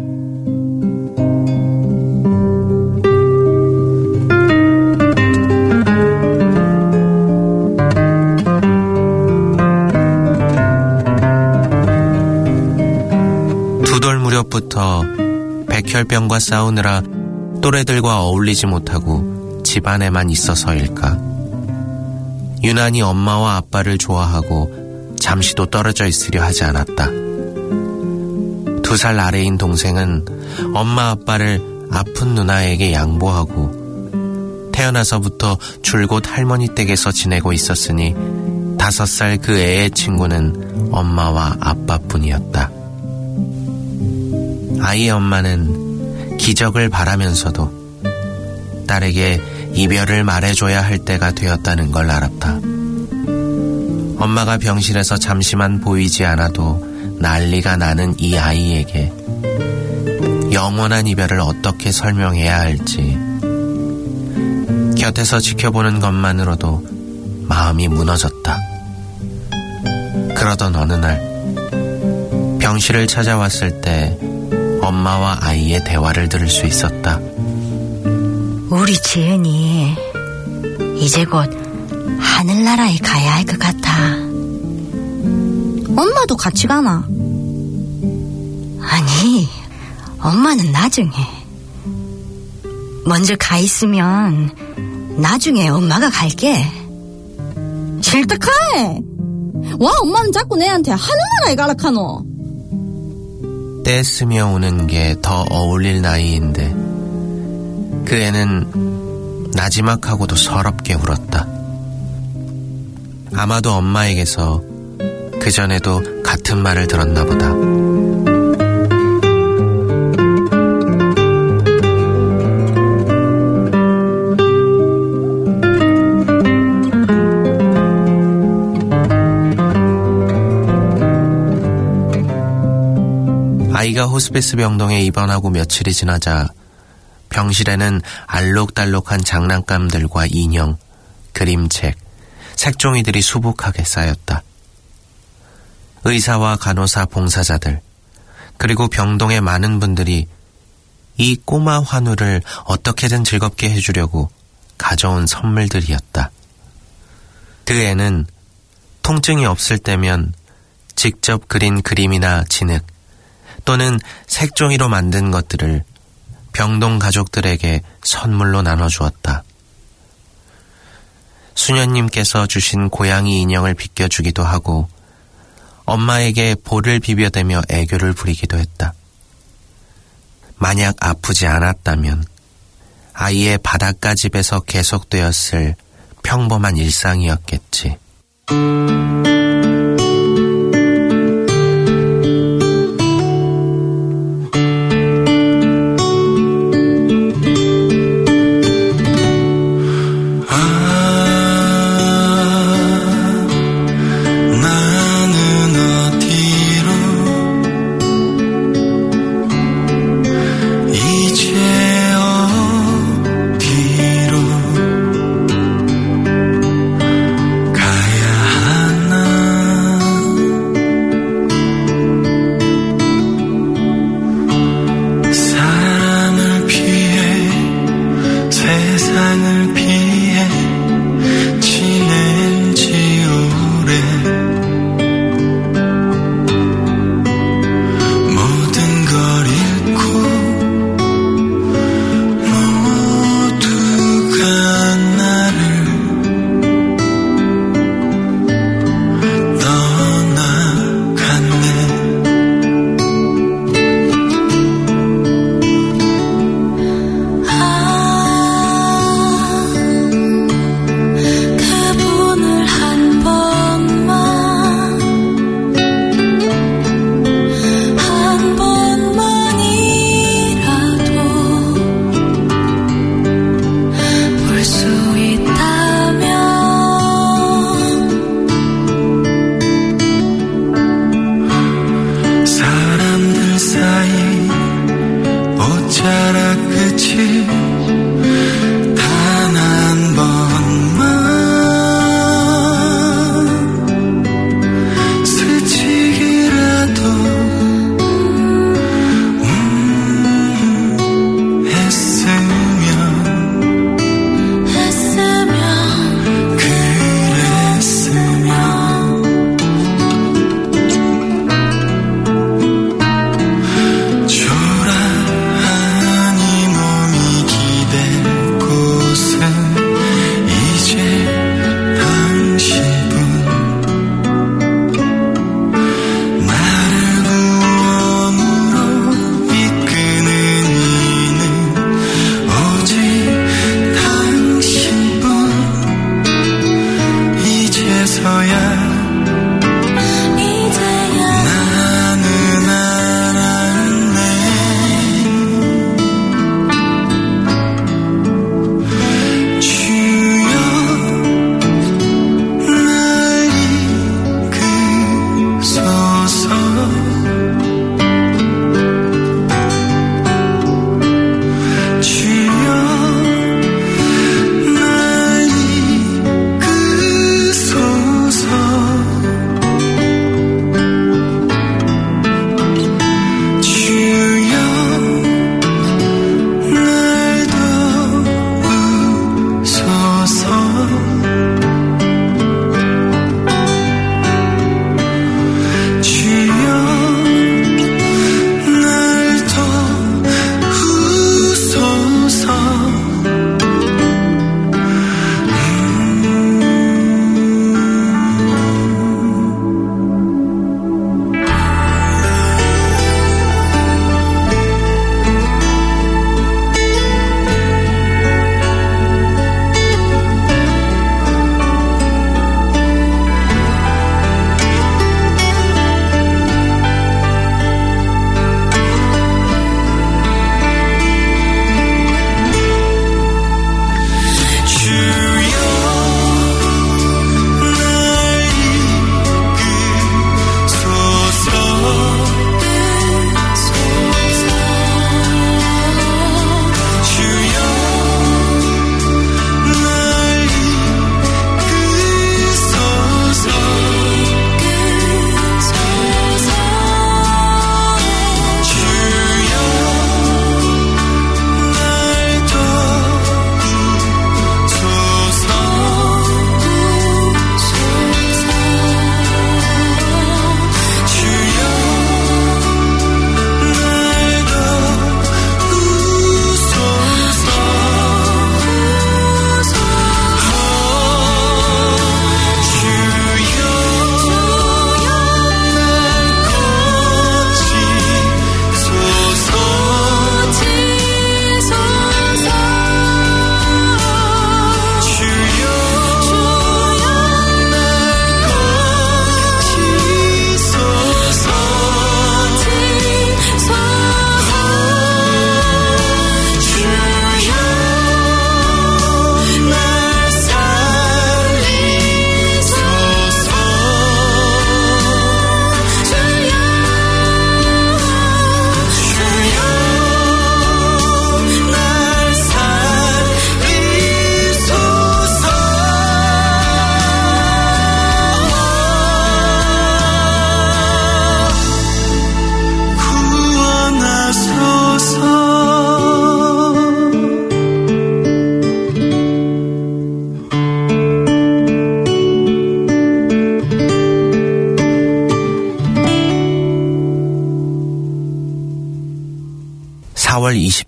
두 돌 무렵부터 백혈병과 싸우느라 또래들과 어울리지 못하고 집안에만 있어서일까. 유난히 엄마와 아빠를 좋아하고 잠시도 떨어져 있으려 하지 않았다. 2살 아래인 동생은 엄마 아빠를 아픈 누나에게 양보하고 태어나서부터 줄곧 할머니 댁에서 지내고 있었으니 5살 그 애의 친구는 엄마와 아빠뿐이었다. 아이의 엄마는 기적을 바라면서도 딸에게 이별을 말해줘야 할 때가 되었다는 걸 알았다. 엄마가 병실에서 잠시만 보이지 않아도 난리가 나는 이 아이에게 영원한 이별을 어떻게 설명해야 할지, 곁에서 지켜보는 것만으로도 마음이 무너졌다. 그러던 어느 날 병실을 찾아왔을 때 엄마와 아이의 대화를 들을 수 있었다. 우리 지은이 이제 곧 하늘나라에 가야 할 것 같아. 엄마도 같이 가나? 아니, 엄마는 나중에. 먼저 가 있으면 나중에 엄마가 갈게. 싫다 카에. 와, 엄마는 자꾸 내한테 하늘나라에 가라 카노. 떼쓰며 우는 게 더 어울릴 나이인데 그 애는 나지막하고도 서럽게 울었다. 아마도 엄마에게서 그전에도 같은 말을 들었나 보다. 아이가 호스피스 병동에 입원하고 며칠이 지나자 병실에는 알록달록한 장난감들과 인형, 그림책, 색종이들이 수북하게 쌓였다. 의사와 간호사 봉사자들, 그리고 병동의 많은 분들이 이 꼬마 환우를 어떻게든 즐겁게 해주려고 가져온 선물들이었다. 그 애는 통증이 없을 때면 직접 그린 그림이나 진흙 또는 색종이로 만든 것들을 병동 가족들에게 선물로 나눠주었다. 수녀님께서 주신 고양이 인형을 비껴주기도 하고 엄마에게 볼을 비벼대며 애교를 부리기도 했다. 만약 아프지 않았다면 아이의 바닷가 집에서 계속되었을 평범한 일상이었겠지. 이제 어디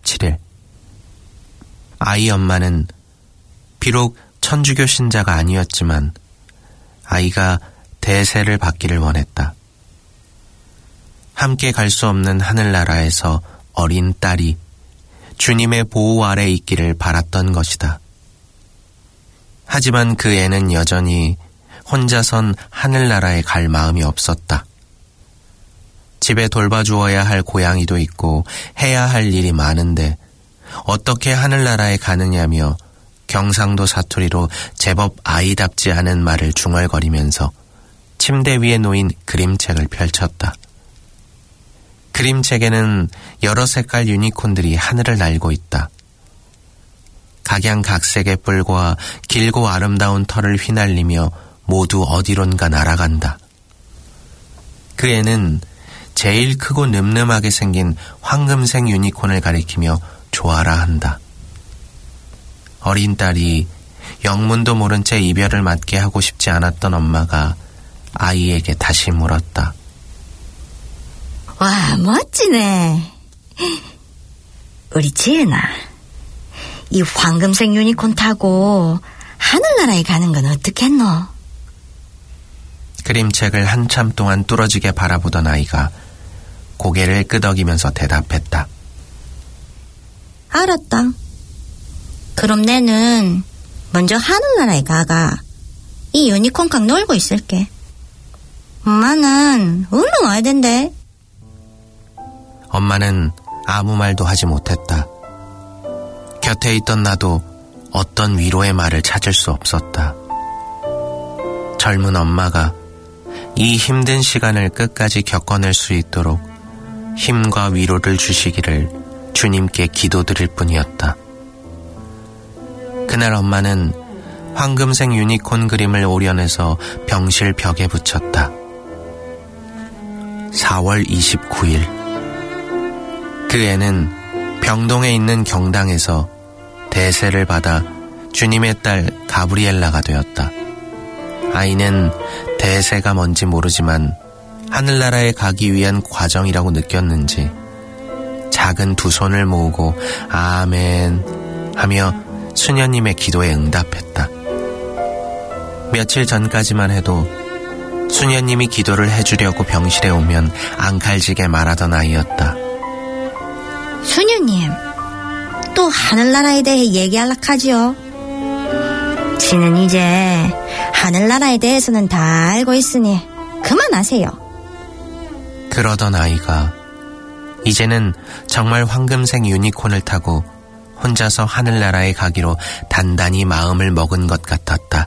17일. 아이 엄마는 비록 천주교 신자가 아니었지만 아이가 대세를 받기를 원했다. 함께 갈 수 없는 하늘나라에서 어린 딸이 주님의 보호 아래 있기를 바랐던 것이다. 하지만 그 애는 여전히 혼자선 하늘나라에 갈 마음이 없었다. 집에 돌봐주어야 할 고양이도 있고 해야 할 일이 많은데 어떻게 하늘나라에 가느냐며 경상도 사투리로 제법 아이답지 않은 말을 중얼거리면서 침대 위에 놓인 그림책을 펼쳤다. 그림책에는 여러 색깔 유니콘들이 하늘을 날고 있다. 각양각색의 뿔과 길고 아름다운 털을 휘날리며 모두 어디론가 날아간다. 그 애는 제일 크고 늠름하게 생긴 황금색 유니콘을 가리키며 좋아라 한다. 어린 딸이 영문도 모른 채 이별을 맞게 하고 싶지 않았던 엄마가 아이에게 다시 물었다. 와, 멋지네. 우리 지은아, 이 황금색 유니콘 타고 하늘나라에 가는 건 어떻겠노? 그림책을 한참 동안 뚫어지게 바라보던 아이가 고개를 끄덕이면서 대답했다. 알았다. 그럼 내는 먼저 하늘나라에 가가 이 유니콘강 놀고 있을게. 엄마는 얼른 와야 된대. 엄마는 아무 말도 하지 못했다. 곁에 있던 나도 어떤 위로의 말을 찾을 수 없었다. 젊은 엄마가 이 힘든 시간을 끝까지 겪어낼 수 있도록 힘과 위로를 주시기를 주님께 기도드릴 뿐이었다. 그날 엄마는 황금색 유니콘 그림을 오려내서 병실 벽에 붙였다. 4월 29일. 그 애는 병동에 있는 경당에서 대세를 받아 주님의 딸 가브리엘라가 되었다. 아이는 대세가 뭔지 모르지만 하늘나라에 가기 위한 과정이라고 느꼈는지 작은 두 손을 모으고 아멘 하며 수녀님의 기도에 응답했다. 며칠 전까지만 해도 수녀님이 기도를 해주려고 병실에 오면 앙칼지게 말하던 아이였다. 수녀님, 또 하늘나라에 대해 얘기하려고 하지요. 지는 이제 하늘나라에 대해서는 다 알고 있으니 그만하세요. 그러던 아이가 이제는 정말 황금색 유니콘을 타고 혼자서 하늘나라에 가기로 단단히 마음을 먹은 것 같았다.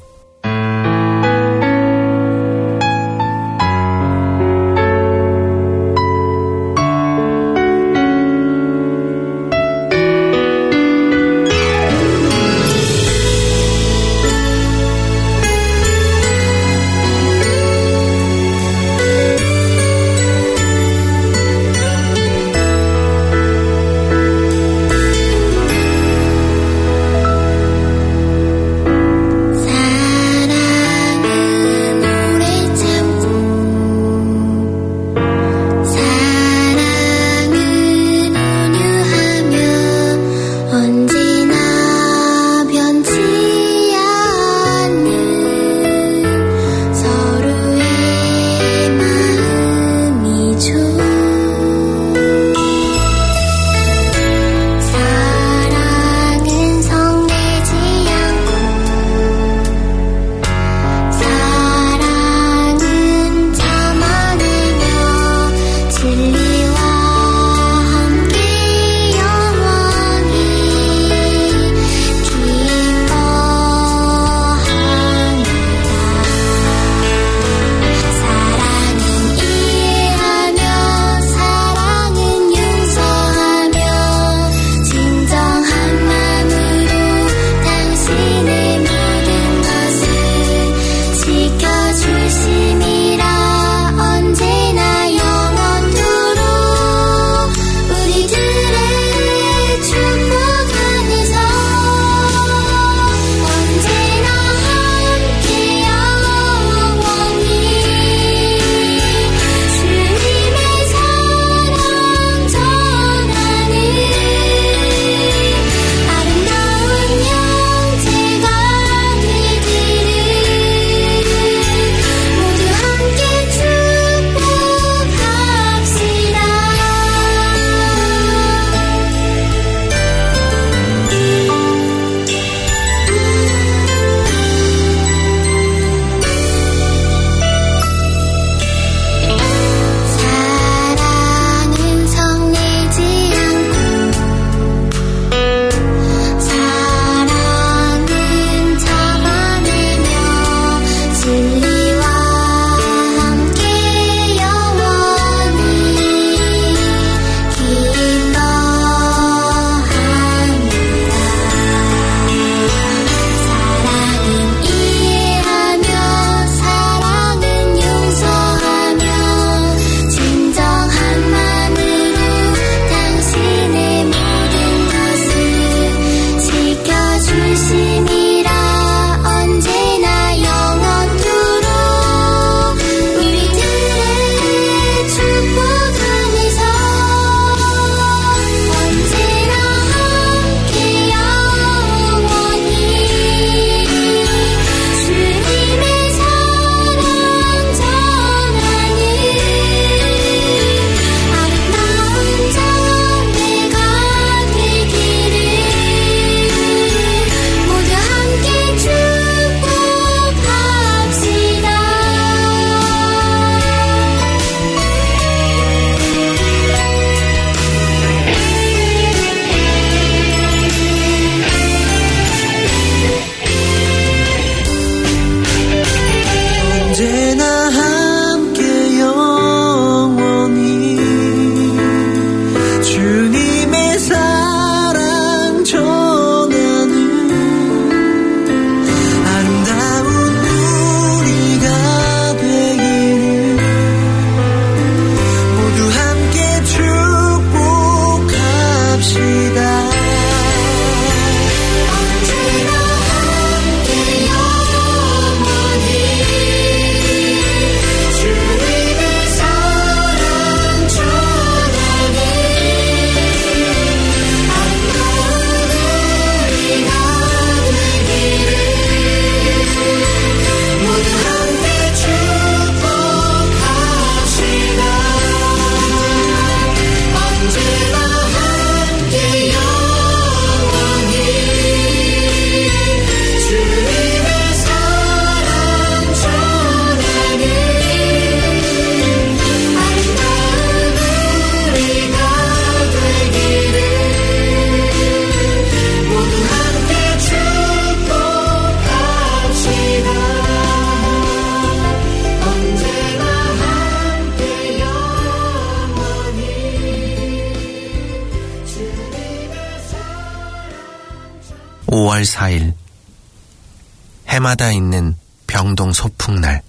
5월 4일 해마다 있는 병동 소풍날.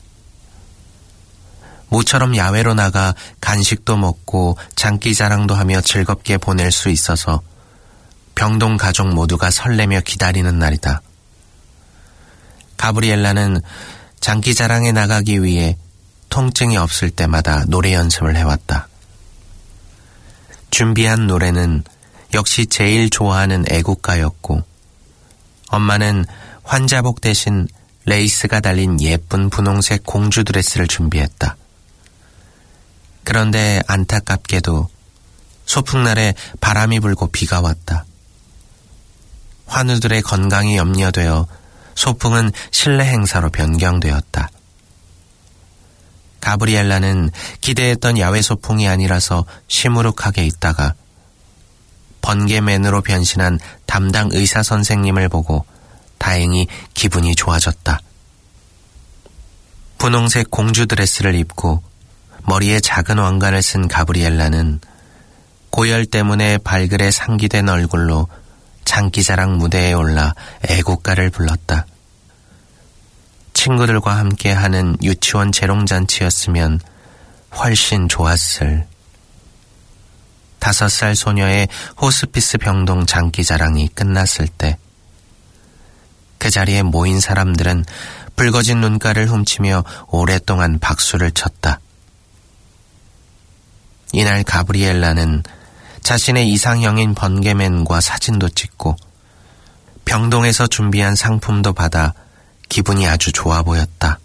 모처럼 야외로 나가 간식도 먹고 장기자랑도 하며 즐겁게 보낼 수 있어서 병동 가족 모두가 설레며 기다리는 날이다. 가브리엘라는 장기자랑에 나가기 위해 통증이 없을 때마다 노래 연습을 해왔다. 준비한 노래는 역시 제일 좋아하는 애국가였고, 엄마는 환자복 대신 레이스가 달린 예쁜 분홍색 공주 드레스를 준비했다. 그런데 안타깝게도 소풍날에 바람이 불고 비가 왔다. 환우들의 건강이 염려되어 소풍은 실내 행사로 변경되었다. 가브리엘라는 기대했던 야외 소풍이 아니라서 시무룩하게 있다가 번개맨으로 변신한 담당 의사 선생님을 보고 다행히 기분이 좋아졌다. 분홍색 공주 드레스를 입고 머리에 작은 왕관을 쓴 가브리엘라는 고열 때문에 발그레 상기된 얼굴로 장기자랑 무대에 올라 애국가를 불렀다. 친구들과 함께 하는 유치원 재롱잔치였으면 훨씬 좋았을. 5살 소녀의 호스피스 병동 장기자랑이 끝났을 때 그 자리에 모인 사람들은 붉어진 눈가를 훔치며 오랫동안 박수를 쳤다. 이날 가브리엘라는 자신의 이상형인 번개맨과 사진도 찍고 병동에서 준비한 상품도 받아 기분이 아주 좋아 보였다.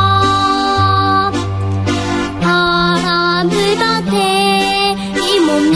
이 몸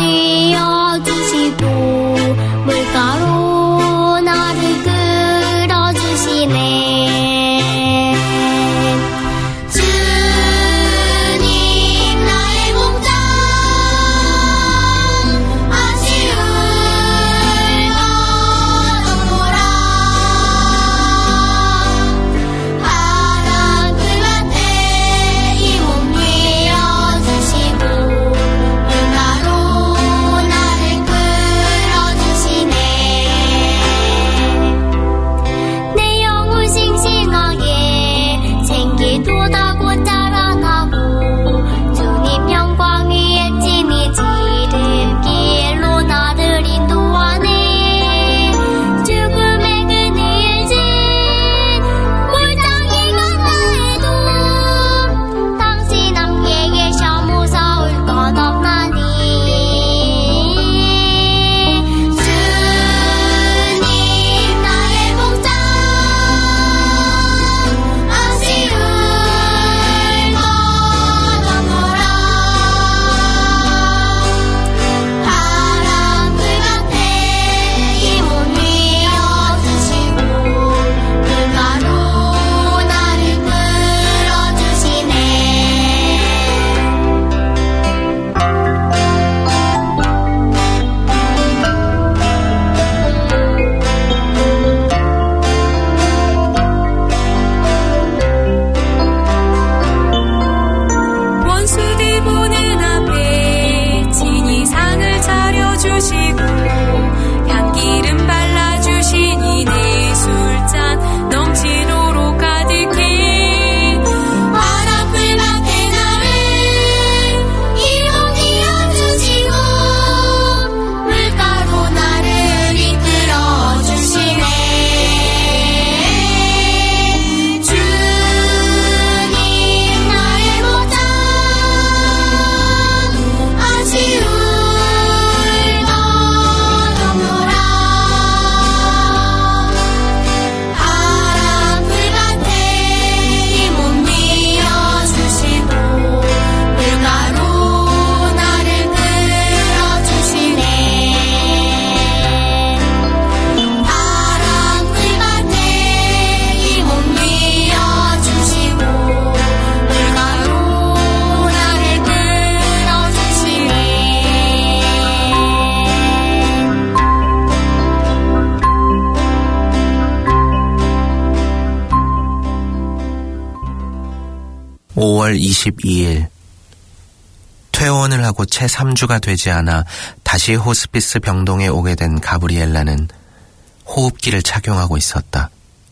5월 22일 퇴원을 하고 채 3주가 되지 않아 다시 호스피스 병동에 오게 된 가브리엘라는 호흡기를 착용하고 있었다.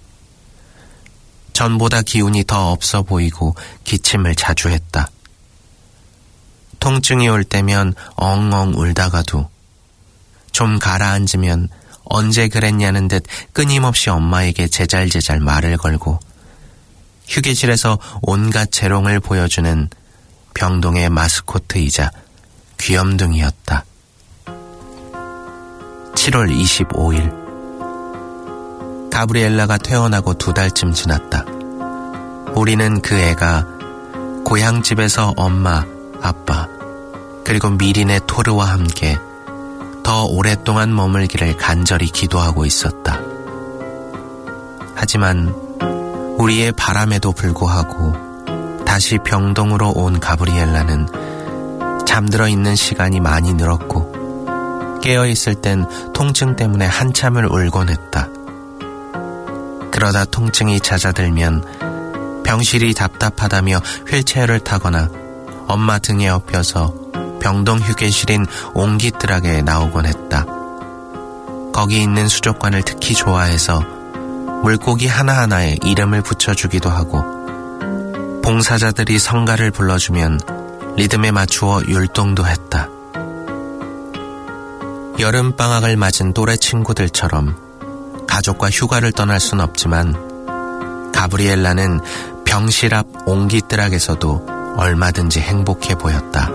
전보다 기운이 더 없어 보이고 기침을 자주 했다. 통증이 올 때면 엉엉 울다가도 좀 가라앉으면 언제 그랬냐는 듯 끊임없이 엄마에게 제잘제잘 말을 걸고 휴게실에서 온갖 재롱을 보여주는 병동의 마스코트이자 귀염둥이였다. 7월 25일 가브리엘라가 퇴원하고 2달쯤 지났다. 우리는 그 애가 고향집에서 엄마, 아빠, 그리고 미린의 토르와 함께 더 오랫동안 머물기를 간절히 기도하고 있었다. 하지만 우리의 바람에도 불구하고 다시 병동으로 온 가브리엘라는 잠들어 있는 시간이 많이 늘었고 깨어있을 땐 통증 때문에 한참을 울곤 했다. 그러다 통증이 잦아들면 병실이 답답하다며 휠체어를 타거나 엄마 등에 업혀서 병동 휴게실인 옹기뜨락에 나오곤 했다. 거기 있는 수족관을 특히 좋아해서 물고기 하나하나에 이름을 붙여주기도 하고 봉사자들이 성가를 불러주면 리듬에 맞추어 율동도 했다. 여름방학을 맞은 또래 친구들처럼 가족과 휴가를 떠날 순 없지만 가브리엘라는 병실 앞 옹기뜨락에서도 얼마든지 행복해 보였다.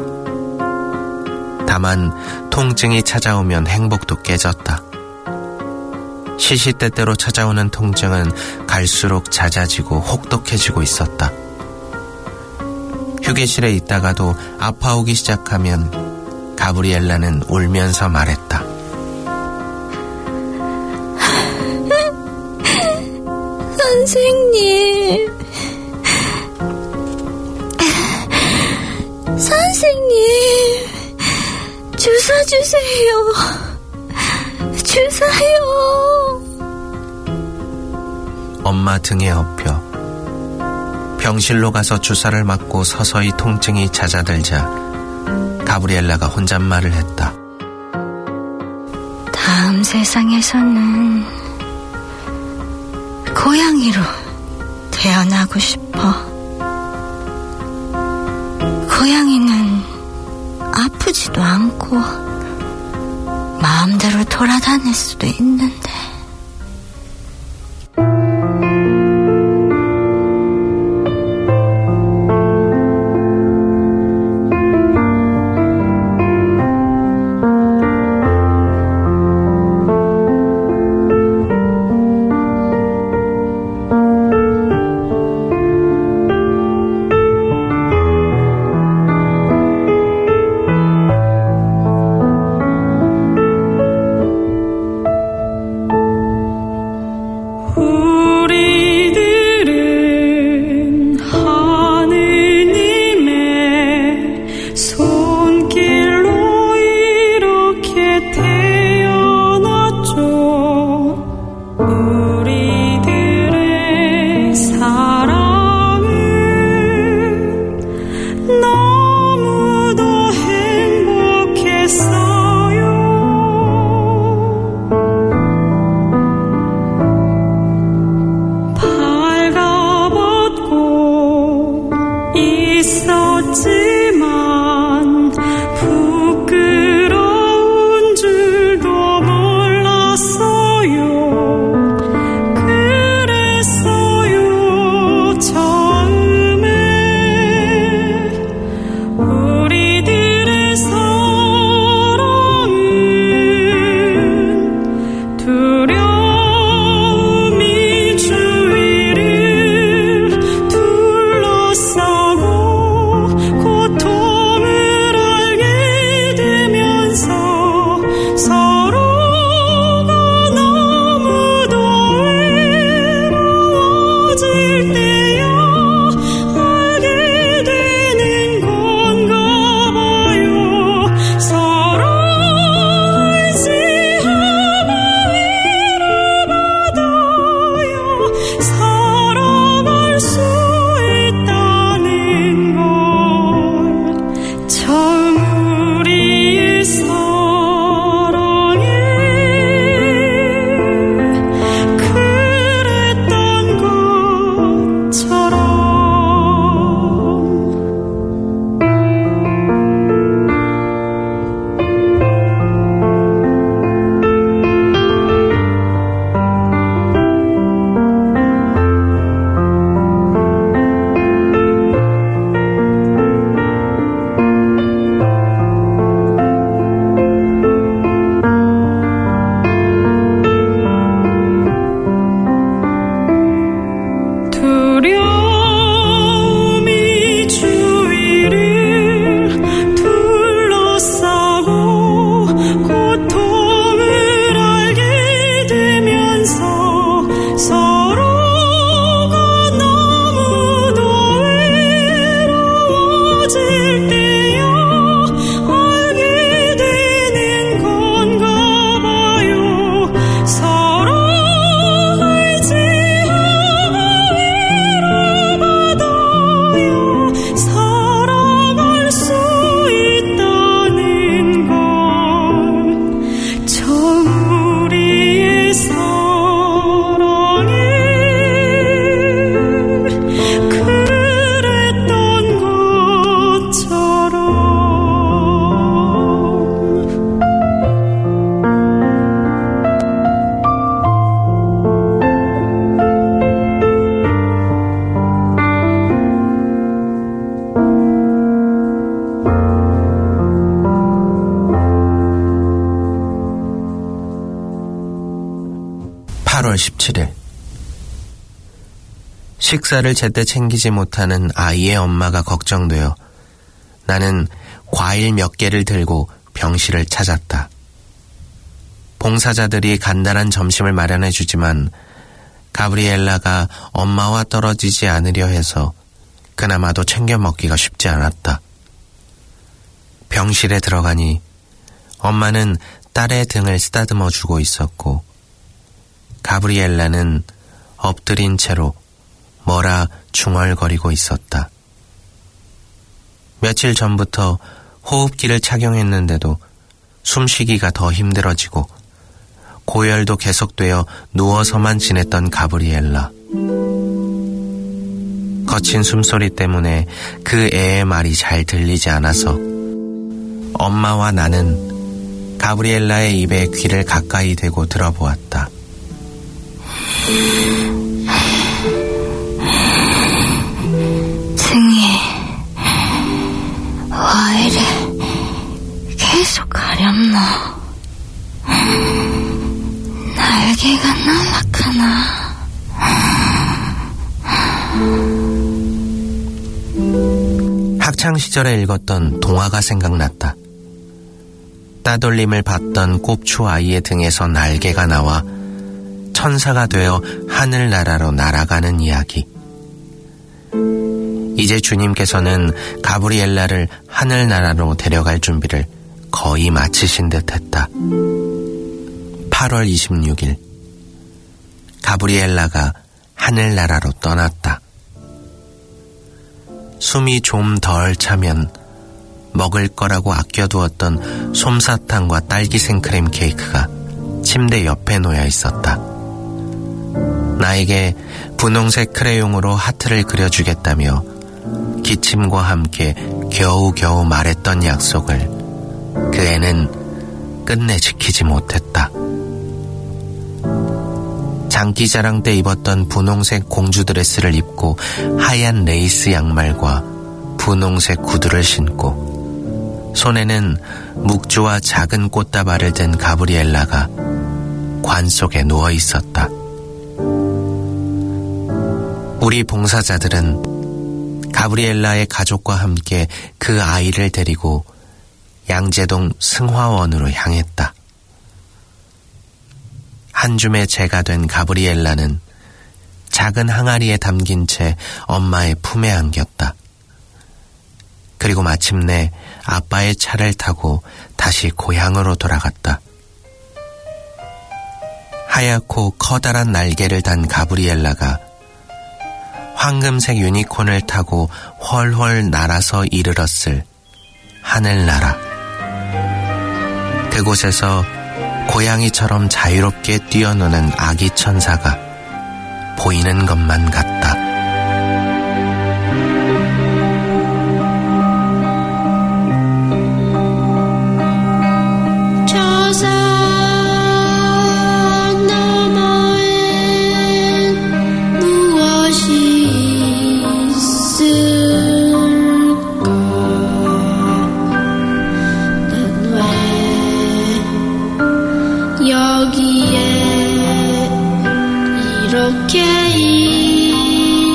다만 통증이 찾아오면 행복도 깨졌다. 시시때때로 찾아오는 통증은 갈수록 잦아지고 혹독해지고 있었다. 휴게실에 있다가도 아파오기 시작하면 가브리엘라는 울면서 말했다. 선생님, 주사 주세요. 주사요. 엄마 등에 업혀 병실로 가서 주사를 맞고 서서히 통증이 잦아들자 가브리엘라가 혼잣말을 했다. 다음 세상에서는 고양이로 태어나고 싶어. 고양이는 아프지도 않고 마음대로 돌아다닐 수도 있는데. 곧 17일. 식사를 제때 챙기지 못하는 아이의 엄마가 걱정되어 나는 과일 몇 개를 들고 병실을 찾았다. 봉사자들이 간단한 점심을 마련해 주지만 가브리엘라가 엄마와 떨어지지 않으려 해서 그나마도 챙겨 먹기가 쉽지 않았다. 병실에 들어가니 엄마는 딸의 등을 쓰다듬어 주고 있었고 가브리엘라는 엎드린 채로 뭐라 중얼거리고 있었다. 며칠 전부터 호흡기를 착용했는데도 숨쉬기가 더 힘들어지고 고열도 계속되어 누워서만 지냈던 가브리엘라. 거친 숨소리 때문에 그 애의 말이 잘 들리지 않아서 엄마와 나는 가브리엘라의 입에 귀를 가까이 대고 들어보았다. 등이 와 이래 계속 가렵나? 날개가 날아가나? 학창시절에 읽었던 동화가 생각났다. 따돌림을 받던 꼽추 아이의 등에서 날개가 나와 천사가 되어 하늘나라로 날아가는 이야기. 이제 주님께서는 가브리엘라를 하늘나라로 데려갈 준비를 거의 마치신 듯 했다. 8월 26일 가브리엘라가 하늘나라로 떠났다. 숨이 좀 덜 차면 먹을 거라고 아껴두었던 솜사탕과 딸기 생크림 케이크가 침대 옆에 놓여 있었다. 나에게 분홍색 크레용으로 하트를 그려주겠다며 기침과 함께 겨우겨우 말했던 약속을 그 애는 끝내 지키지 못했다. 장기자랑 때 입었던 분홍색 공주 드레스를 입고 하얀 레이스 양말과 분홍색 구두를 신고 손에는 묵주와 작은 꽃다발을 든 가브리엘라가 관 속에 누워 있었다. 우리 봉사자들은 가브리엘라의 가족과 함께 그 아이를 데리고 양재동 승화원으로 향했다. 한 줌의 재가 된 가브리엘라는 작은 항아리에 담긴 채 엄마의 품에 안겼다. 그리고 마침내 아빠의 차를 타고 다시 고향으로 돌아갔다. 하얗고 커다란 날개를 단 가브리엘라가 황금색 유니콘을 타고 훨훨 날아서 이르렀을 하늘나라. 그곳에서 고양이처럼 자유롭게 뛰어노는 아기 천사가 보이는 것만 같다. 이렇게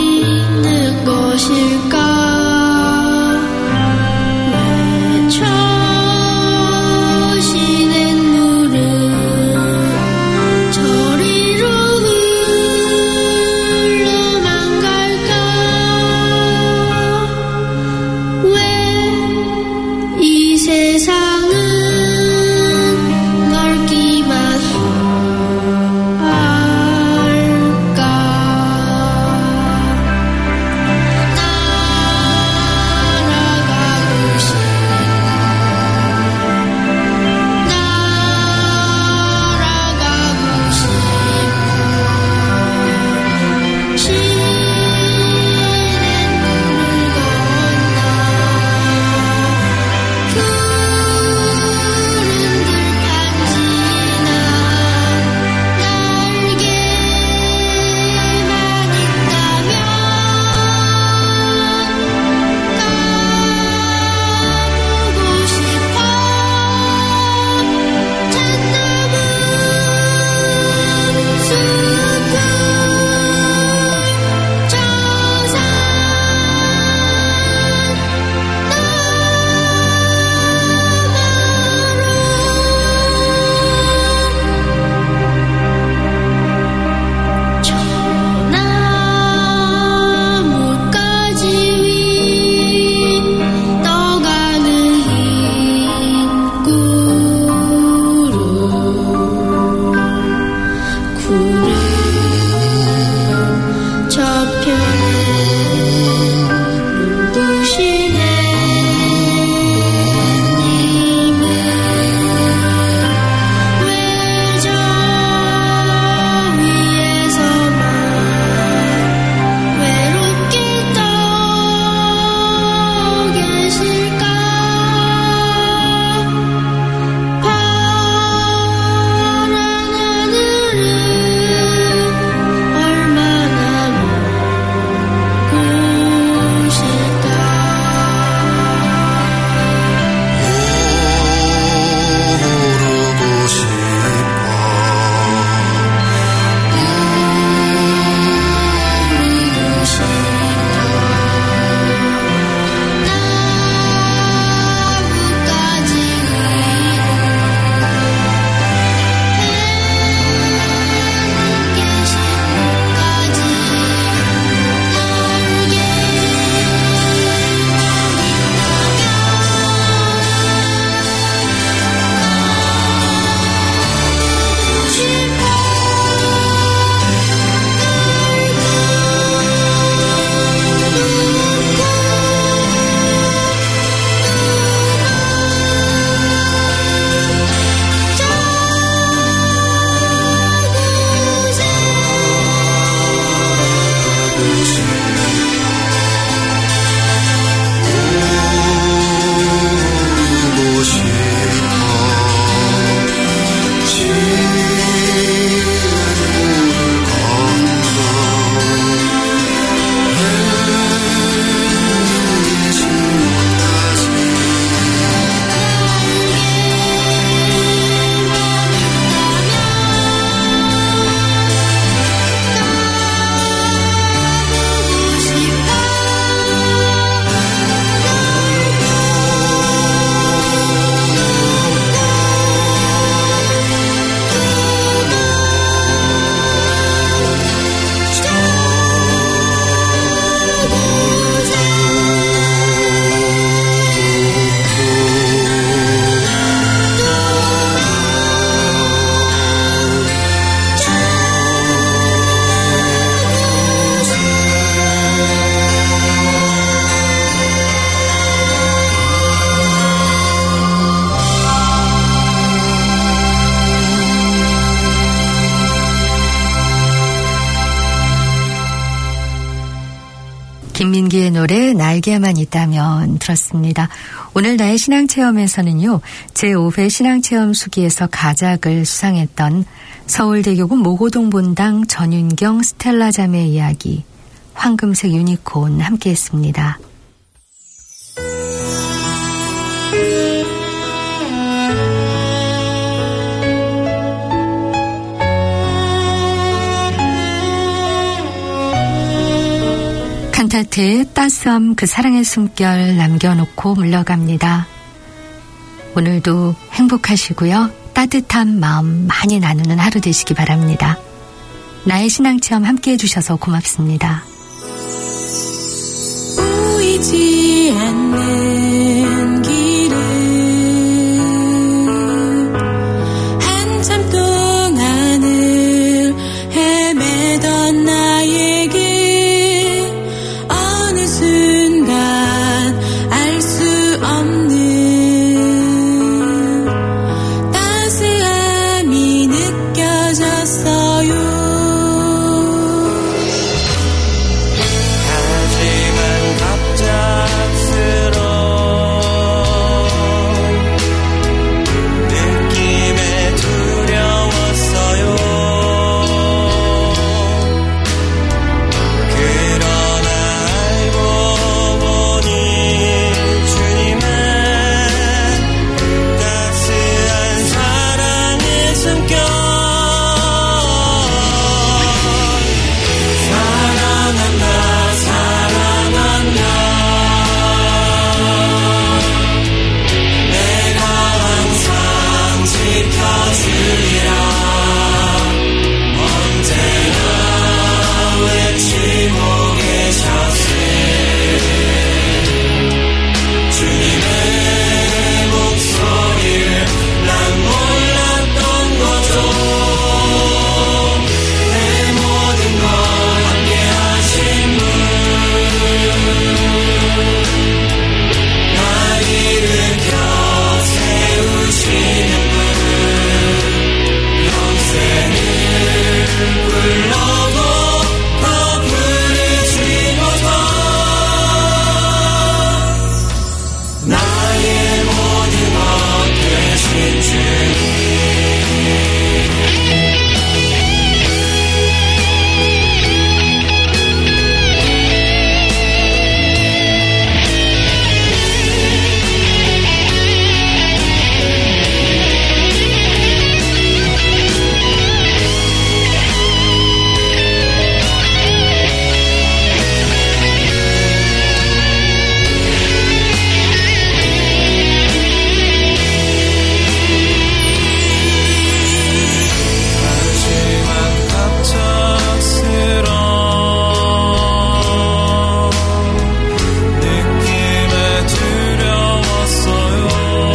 노래 날개만 있다면 들었습니다. 오늘 나의 신앙체험에서는요. 제5회 신앙체험 수기에서 가작을 수상했던 서울대교구 모고동 본당 전윤경 스텔라 자매 이야기 황금색 유니콘 함께했습니다. 칸타테의 따스함 그 사랑의 숨결 남겨놓고 물러갑니다. 오늘도 행복하시고요. 따뜻한 마음 많이 나누는 하루 되시기 바랍니다. 나의 신앙체험 함께해 주셔서 고맙습니다. 보이지 않는 길을 한참 동안을 헤매던 나에게 어느 순간 알 수 없는 따스함이 느껴졌어요. 하지만 갑작스러운 느낌에 두려웠어요. 그러나 알고 보니 주님은 따스한 사랑의 숨결 사랑한다 사랑한다 내가 항상 지켜주리라 언제나 외치고 계셨으니 주님의 목소리를 난 몰랐던 거죠. 내 모든 걸 함께 하신 분 날 일으켜 세우시는 분 평생을 불러도 더 부르시고서 나의 모든 것 되신 주님 하지만 갑작스러운 느낌에 두려웠어요.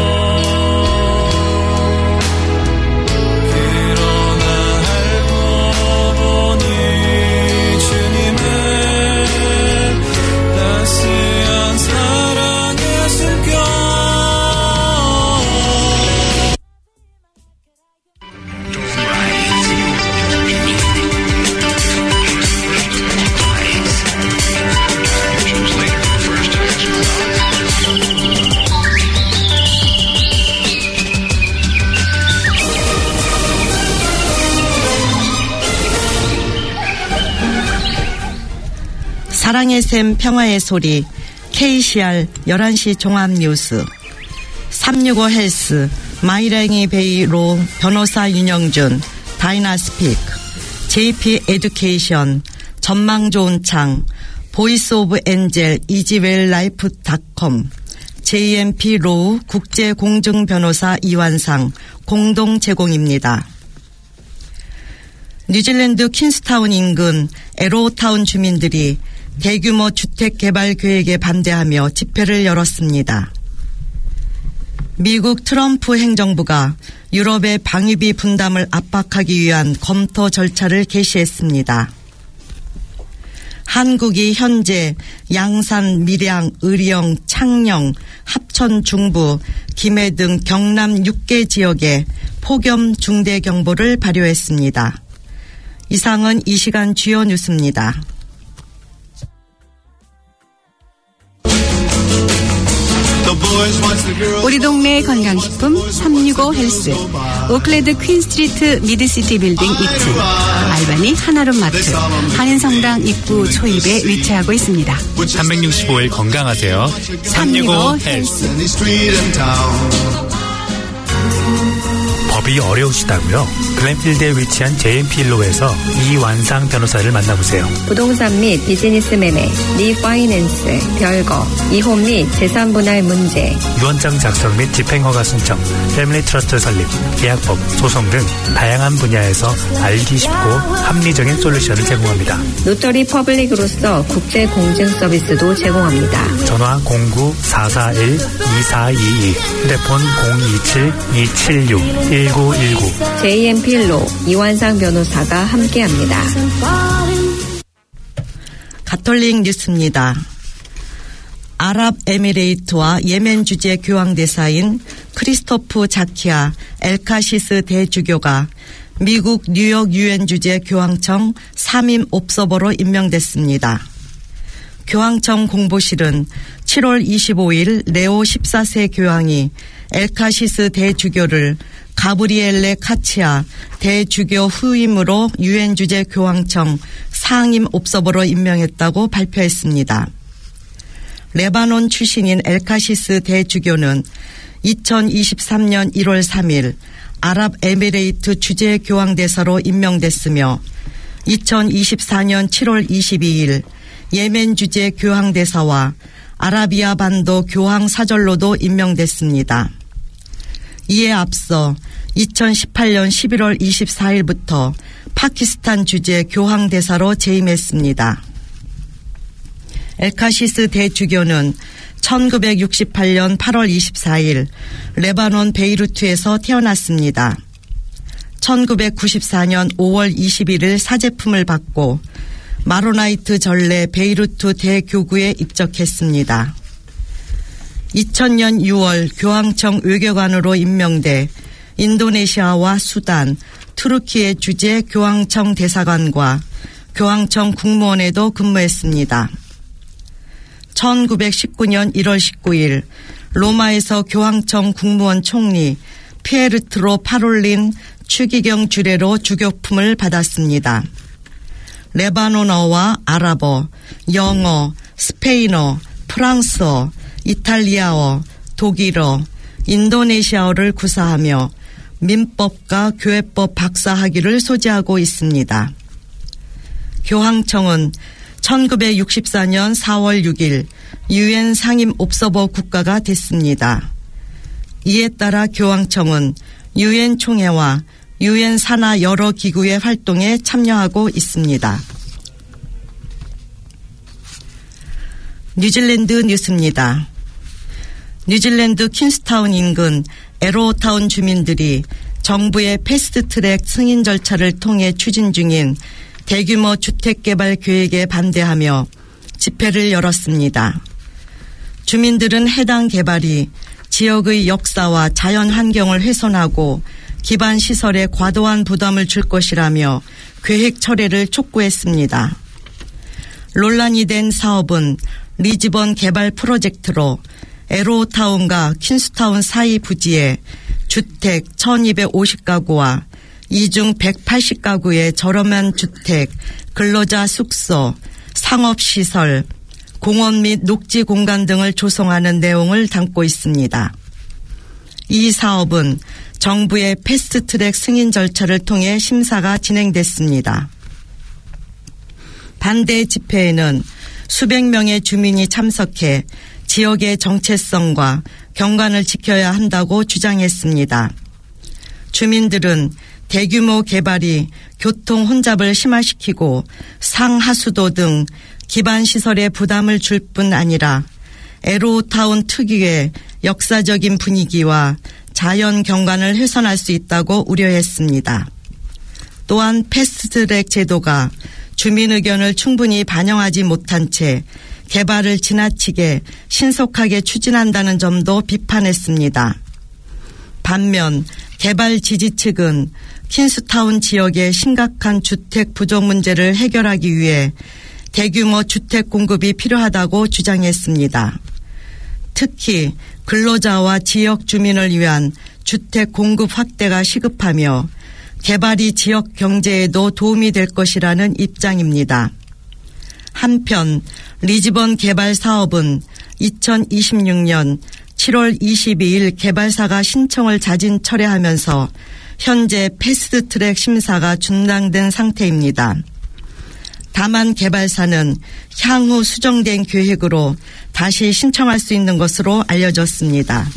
그러나 알고 보니 주님은 따스한 사랑의 숨결 사랑의 샘 평화의 소리 KCR 11시 종합뉴스 365 헬스 마이랭이 베이로 변호사 윤영준 다이나스픽 JP 에듀케이션 전망 좋은 창 보이스 오브 엔젤 이지웰 라이프닷컴 JMP 로우 국제공증변호사 이완상 공동 제공입니다. 뉴질랜드 퀸스타운 인근 에로우타운 주민들이 대규모 주택개발 계획에 반대하며 집회를 열었습니다. 미국 트럼프 행정부가 유럽의 방위비 분담을 압박하기 위한 검토 절차를 개시했습니다. 한국이 현재 양산, 밀양, 의령, 창녕, 합천 중부, 김해 등 경남 6개 지역에 폭염 중대경보를 발효했습니다. 이상은 이 시간 주요 뉴스입니다. 우리 동네 건강식품 365 헬스, 오클랜드 퀸스트리트 미드시티 빌딩 2층, 알바니 하나룸 마트, 한인성당 입구 초입에 위치하고 있습니다. 365일 건강하세요. 365 헬스. 법이 어려우시다고요? 글렌필드에 위치한 JMP일로에서 이완상 변호사를 만나보세요. 부동산 및 비즈니스 매매, 리파이낸스, 별거, 이혼 및 재산 분할 문제, 유언장 작성 및 집행허가 신청, 패밀리 트러스트 설립, 계약법, 소송 등 다양한 분야에서 알기 쉽고 합리적인 솔루션을 제공합니다. 노터리 퍼블릭으로서 국제 공증 서비스도 제공합니다. 전화 09-441-2422, 휴대폰 027-276-1919. JMP로 이완상 변호사가 함께합니다. 가톨릭 뉴스입니다. 아랍에미레이트와 예멘 주재 교황대사인 크리스토프 자키아 엘카시스 대주교가 미국 뉴욕 유엔 주재 교황청 3임 옵서버로 임명됐습니다. 교황청 공보실은 7월 25일 레오 14세 교황이 엘카시스 대주교를 가브리엘레 카치아 대주교 후임으로 유엔 주재 교황청 상임 옵서버로 임명했다고 발표했습니다. 레바논 출신인 엘카시스 대주교는 2023년 1월 3일 아랍에미레이트 주재 교황대사로 임명됐으며 2024년 7월 22일 예멘 주재 교황대사와 아라비아 반도 교황 사절로도 임명됐습니다. 이에 앞서 2018년 11월 24일부터 파키스탄 주재 교황대사로 재임했습니다. 엘카시스 대주교는 1968년 8월 24일 레바논 베이루트에서 태어났습니다. 1994년 5월 21일 사제품을 받고 마로나이트 전례 베이루트 대교구에 입적했습니다. 2000년 6월 교황청 외교관으로 임명돼 인도네시아와 수단, 투르키의 주재 교황청 대사관과 교황청 국무원에도 근무했습니다. 1919년 1월 19일 로마에서 교황청 국무원 총리 피에르트로 파롤린 추기경 주례로 주교품을 받았습니다. 레바논어와 아랍어, 영어, 스페인어, 프랑스어, 이탈리아어, 독일어, 인도네시아어를 구사하며 민법과 교회법 박사 학위를 소지하고 있습니다. 교황청은 1964년 4월 6일 유엔 상임 옵서버 국가가 됐습니다. 이에 따라 교황청은 유엔 총회와 유엔 산하 여러 기구의 활동에 참여하고 있습니다. 뉴질랜드 뉴스입니다. 뉴질랜드 퀸스타운 인근 에로타운 주민들이 정부의 패스트트랙 승인 절차를 통해 추진 중인 대규모 주택개발 계획에 반대하며 집회를 열었습니다. 주민들은 해당 개발이 지역의 역사와 자연 환경을 훼손하고 기반 시설에 과도한 부담을 줄 것이라며 계획 철회를 촉구했습니다. 논란이 된 사업은 리즈번 개발 프로젝트로 에로타운과 퀸스타운 사이 부지에 주택 1250가구와 이중 180가구의 저렴한 주택, 근로자 숙소, 상업시설, 공원 및 녹지 공간 등을 조성하는 내용을 담고 있습니다. 이 사업은 정부의 패스트트랙 승인 절차를 통해 심사가 진행됐습니다. 반대 집회에는 수백 명의 주민이 참석해 지역의 정체성과 경관을 지켜야 한다고 주장했습니다. 주민들은 대규모 개발이 교통 혼잡을 심화시키고 상하수도 등 기반 시설에 부담을 줄 뿐 아니라 에로타운 특유의 역사적인 분위기와 자연 경관을 훼손할 수 있다고 우려했습니다. 또한 패스트트랙 제도가 주민 의견을 충분히 반영하지 못한 채 개발을 지나치게 신속하게 추진한다는 점도 비판했습니다. 반면 개발 지지 측은 퀸스타운 지역의 심각한 주택 부족 문제를 해결하기 위해 대규모 주택 공급이 필요하다고 주장했습니다. 특히 근로자와 지역 주민을 위한 주택 공급 확대가 시급하며 개발이 지역 경제에도 도움이 될 것이라는 입장입니다. 한편 리즈번 개발 사업은 2026년 7월 22일 개발사가 신청을 자진 철회하면서 현재 패스트트랙 심사가 중단된 상태입니다. 다만 개발사는 향후 수정된 계획으로 다시 신청할 수 있는 것으로 알려졌습니다.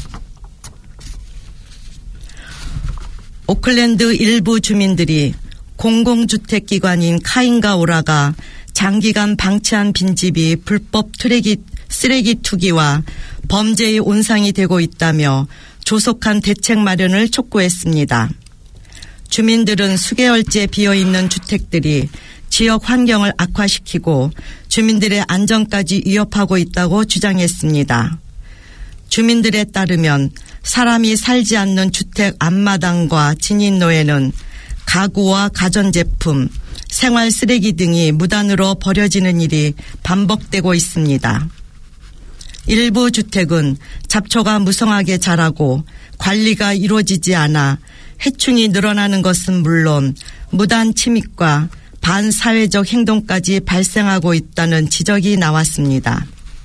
오클랜드 일부 주민들이 공공주택기관인 카인가오라가 장기간 방치한 빈집이 불법 쓰레기 투기와 범죄의 온상이 되고 있다며 조속한 대책 마련을 촉구했습니다. 주민들은 수개월째 비어있는 주택들이 지역 환경을 악화시키고 주민들의 안전까지 위협하고 있다고 주장했습니다. 주민들에 따르면 사람이 살지 않는 주택 앞마당과 진입로에는 가구와 가전제품, 생활 쓰레기 등이 무단으로 버려지는 일이 반복되고 있습니다. 일부 주택은 잡초가 무성하게 자라고 관리가 이루어지지 않아 해충이 늘어나는 것은 물론 무단 침입과 반사회적 행동까지 발생하고 있다는 지적이 나왔습니다.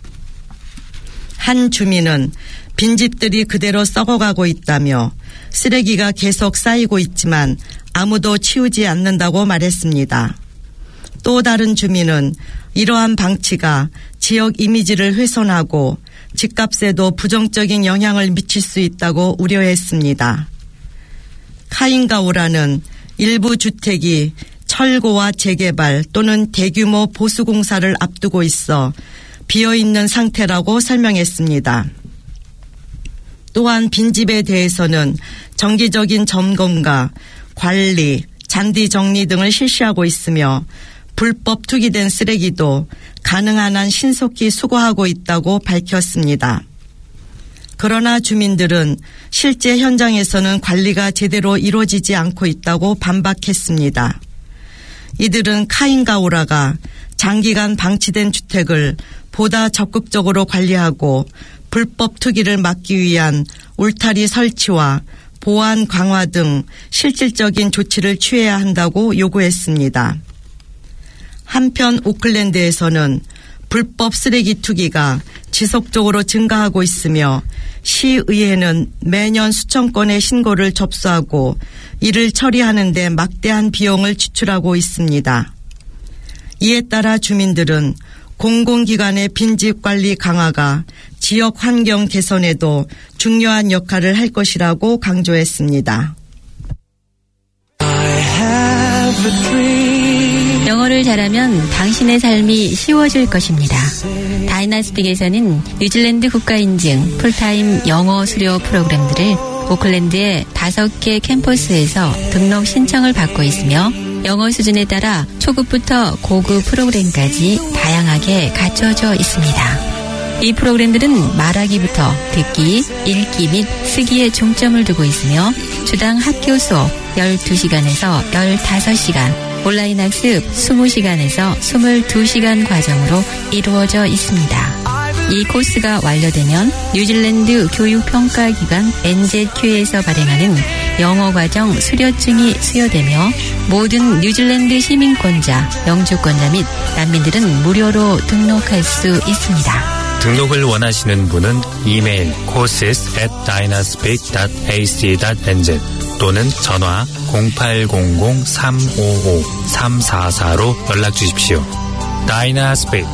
한 주민은 빈집들이 그대로 썩어가고 있다며 쓰레기가 계속 쌓이고 있지만 아무도 치우지 않는다고 말했습니다. 또 다른 주민은 이러한 방치가 지역 이미지를 훼손하고 집값에도 부정적인 영향을 미칠 수 있다고 우려했습니다. 카인가오라는 일부 주택이 철거와 재개발 또는 대규모 보수공사를 앞두고 있어 비어있는 상태라고 설명했습니다. 또한 빈집에 대해서는 정기적인 점검과 관리, 잔디 정리 등을 실시하고 있으며 불법 투기된 쓰레기도 가능한 한 신속히 수거하고 있다고 밝혔습니다. 그러나 주민들은 실제 현장에서는 관리가 제대로 이루어지지 않고 있다고 반박했습니다. 이들은 카인가오라가 장기간 방치된 주택을 보다 적극적으로 관리하고 불법 투기를 막기 위한 울타리 설치와 보안 강화 등 실질적인 조치를 취해야 한다고 요구했습니다. 한편 오클랜드에서는 불법 쓰레기 투기가 지속적으로 증가하고 있으며 시의회는 매년 수천 건의 신고를 접수하고 이를 처리하는 데 막대한 비용을 지출하고 있습니다. 이에 따라 주민들은 공공기관의 빈집 관리 강화가 지역 환경 개선에도 중요한 역할을 할 것이라고 강조했습니다. 영어를 잘하면 당신의 삶이 쉬워질 것입니다. 다이나스틱에서는 뉴질랜드 국가인증 풀타임 영어 수료 프로그램들을 오클랜드의 5개 캠퍼스에서 등록 신청을 받고 있으며 영어 수준에 따라 초급부터 고급 프로그램까지 다양하게 갖춰져 있습니다. 이 프로그램들은 말하기부터 듣기, 읽기 및 쓰기에 중점을 두고 있으며 주당 학교 수업 12시간에서 15시간, 온라인 학습 20시간에서 22시간 과정으로 이루어져 있습니다. 이 코스가 완료되면 뉴질랜드 교육평가기관 NZQ에서 발행하는 영어과정 수료증이 수여되며 모든 뉴질랜드 시민권자, 영주권자 및 난민들은 무료로 등록할 수 있습니다. 등록을 원하시는 분은 이메일 courses@dynaspeak.ac.nz 또는 전화 0800-355-344로 연락 주십시오. 다이나스펙.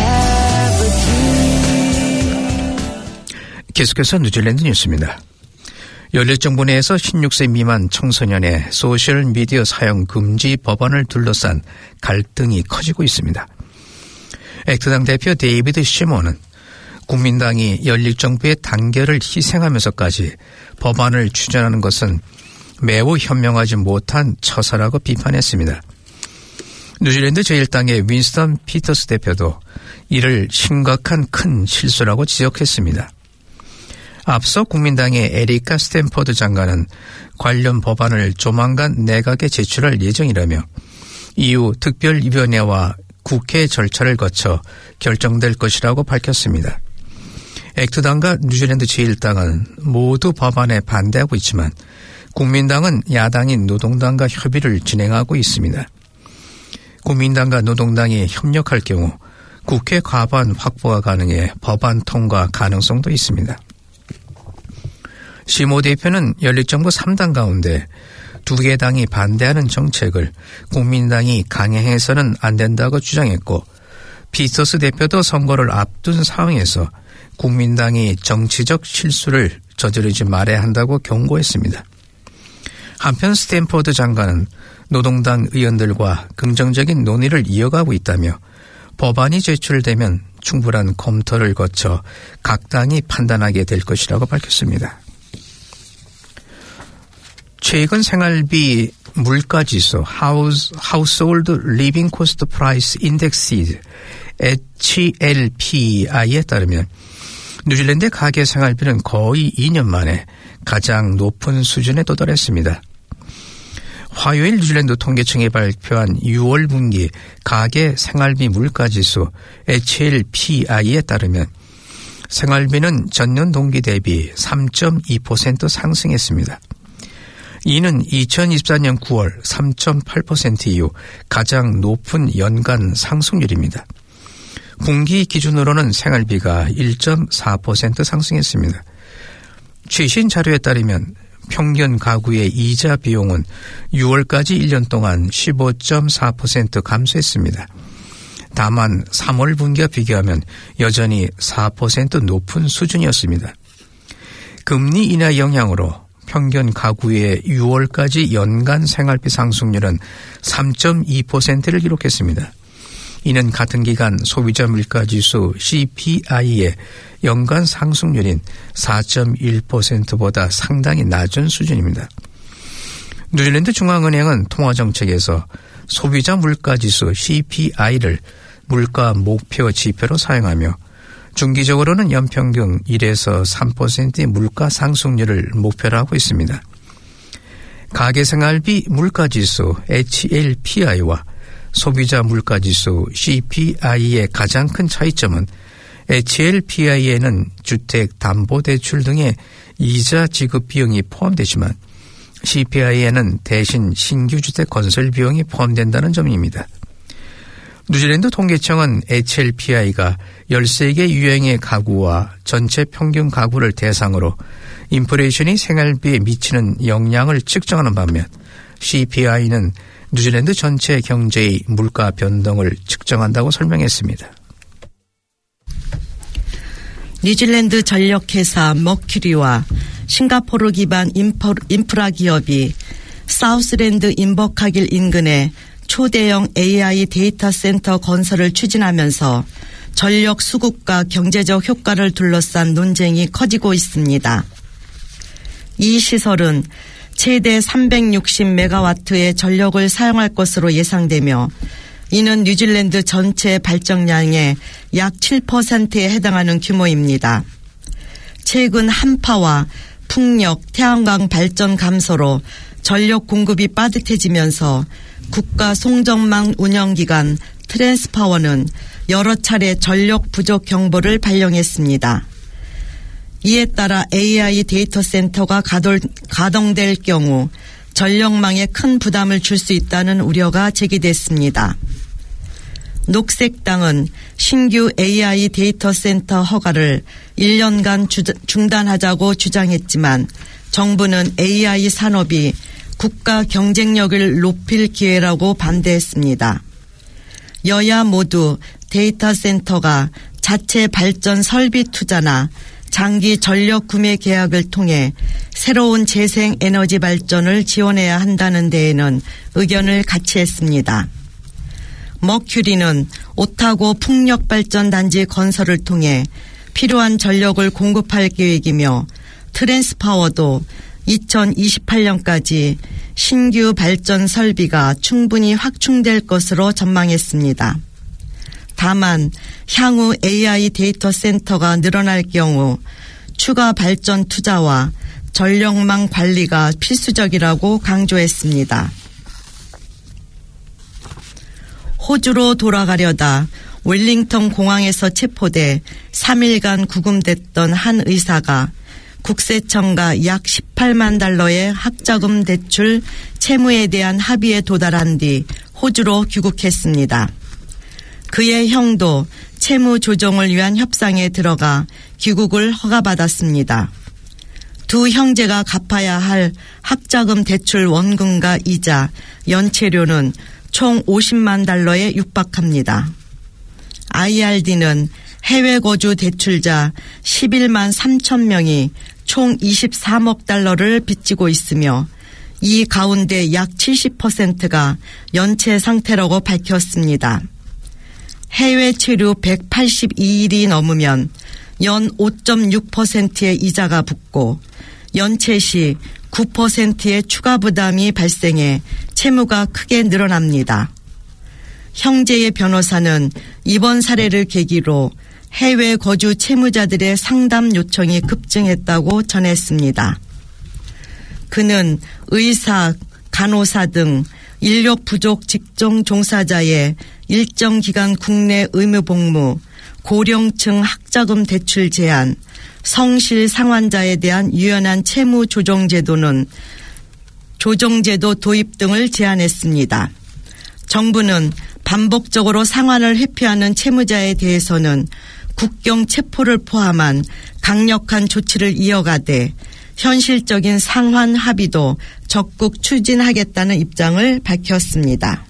계속해서 뉴질랜드 뉴스입니다. 연립정부 내에서 16세 미만 청소년의 소셜미디어 사용 금지 법안을 둘러싼 갈등이 커지고 있습니다. 액트당 대표 데이비드 시몬은 국민당이 연립정부의 단결을 희생하면서까지 법안을 추진하는 것은 매우 현명하지 못한 처사라고 비판했습니다. 뉴질랜드 제1당의 윈스턴 피터스 대표도 이를 심각한 큰 실수라고 지적했습니다. 앞서 국민당의 에리카 스탠퍼드 장관은 관련 법안을 조만간 내각에 제출할 예정이라며 이후 특별위원회와 국회 절차를 거쳐 결정될 것이라고 밝혔습니다. 액트당과 뉴질랜드 제1당은 모두 법안에 반대하고 있지만 국민당은 야당인 노동당과 협의를 진행하고 있습니다. 국민당과 노동당이 협력할 경우 국회 과반 확보가 가능해 법안 통과 가능성도 있습니다. 시모 대표는 연립정부 3당 가운데 2개 당이 반대하는 정책을 국민당이 강행해서는 안 된다고 주장했고, 피터스 대표도 선거를 앞둔 상황에서 국민당이 정치적 실수를 저지르지 말아야 한다고 경고했습니다. 한편 스탠포드 장관은 노동당 의원들과 긍정적인 논의를 이어가고 있다며 법안이 제출되면 충분한 검토를 거쳐 각 당이 판단하게 될 것이라고 밝혔습니다. 최근 생활비 물가지수 Household Living Cost Price Index HLPI에 따르면 뉴질랜드 가계 생활비는 거의 2년 만에 가장 높은 수준에 도달했습니다. 화요일 뉴질랜드 통계청이 발표한 6월 분기 가계 생활비 물가지수 HLPI에 따르면 생활비는 전년 동기 대비 3.2% 상승했습니다. 이는 2024년 9월 3.8% 이후 가장 높은 연간 상승률입니다. 분기 기준으로는 생활비가 1.4% 상승했습니다. 최신 자료에 따르면 평균 가구의 이자 비용은 6월까지 1년 동안 15.4% 감소했습니다. 다만 3월 분기와 비교하면 여전히 4% 높은 수준이었습니다. 금리 인하 영향으로 평균 가구의 6월까지 연간 생활비 상승률은 3.2%를 기록했습니다. 이는 같은 기간 소비자 물가지수 CPI의 연간 상승률인 4.1%보다 상당히 낮은 수준입니다. 뉴질랜드 중앙은행은 통화정책에서 소비자 물가지수 CPI를 물가 목표 지표로 사용하며 중기적으로는 연평균 1에서 3%의 물가 상승률을 목표로 하고 있습니다. 가계생활비 물가지수 HLPI와 소비자 물가지수 CPI의 가장 큰 차이점은 HLPI에는 주택담보대출 등의 이자 지급 비용이 포함되지만 CPI에는 대신 신규 주택 건설 비용이 포함된다는 점입니다. 뉴질랜드 통계청은 HLPI가 13개 유형의 가구와 전체 평균 가구를 대상으로 인플레이션이 생활비에 미치는 영향을 측정하는 반면 CPI는 뉴질랜드 전체 경제의 물가 변동을 측정한다고 설명했습니다. 뉴질랜드 전력회사 머큐리와 싱가포르 기반 인프라 기업이 사우스랜드 인버카길 인근에 초대형 AI 데이터 센터 건설을 추진하면서 전력 수급과 경제적 효과를 둘러싼 논쟁이 커지고 있습니다. 이 시설은 최대 360메가와트의 전력을 사용할 것으로 예상되며 이는 뉴질랜드 전체 발전량의 약 7%에 해당하는 규모입니다. 최근 한파와 풍력, 태양광 발전 감소로 전력 공급이 빠듯해지면서 국가 송전망 운영기관 트랜스파워는 여러 차례 전력 부족 경보를 발령했습니다. 이에 따라 AI 데이터 센터가 가동될 경우 전력망에 큰 부담을 줄 수 있다는 우려가 제기됐습니다. 녹색당은 신규 AI 데이터 센터 허가를 1년간 중단하자고 주장했지만 정부는 AI 산업이 국가 경쟁력을 높일 기회라고 반대했습니다. 여야 모두 데이터 센터가 자체 발전 설비 투자나 장기 전력 구매 계약을 통해 새로운 재생 에너지 발전을 지원해야 한다는 데에는 의견을 같이 했습니다. 머큐리는 오타고 풍력발전단지 건설을 통해 필요한 전력을 공급할 계획이며 트랜스파워도 2028년까지 신규 발전 설비가 충분히 확충될 것으로 전망했습니다. 다만 향후 AI 데이터 센터가 늘어날 경우 추가 발전 투자와 전력망 관리가 필수적이라고 강조했습니다. 호주로 돌아가려다 웰링턴 공항에서 체포돼 3일간 구금됐던 한 의사가 국세청과 약 18만 달러의 학자금 대출 채무에 대한 합의에 도달한 뒤 호주로 귀국했습니다. 그의 형도 채무 조정을 위한 협상에 들어가 귀국을 허가받았습니다. 두 형제가 갚아야 할 학자금 대출 원금과 이자, 연체료는 총 50만 달러에 육박합니다. IRD는 해외 거주 대출자 11만 3천 명이 총 23억 달러를 빚지고 있으며 이 가운데 약 70%가 연체 상태라고 밝혔습니다. 해외 체류 182일이 넘으면 연 5.6%의 이자가 붙고 연체 시 9%의 추가 부담이 발생해 채무가 크게 늘어납니다. 형제의 변호사는 이번 사례를 계기로 해외 거주 채무자들의 상담 요청이 급증했다고 전했습니다. 그는 의사, 간호사 등 인력 부족 직종 종사자의 일정 기간 국내 의무 복무, 고령층 학자금 대출 제한, 성실 상환자에 대한 유연한 채무 조정제도 도입 등을 제안했습니다. 정부는 반복적으로 상환을 회피하는 채무자에 대해서는 국경 체포를 포함한 강력한 조치를 이어가되 현실적인 상환 합의도 적극 추진하겠다는 입장을 밝혔습니다.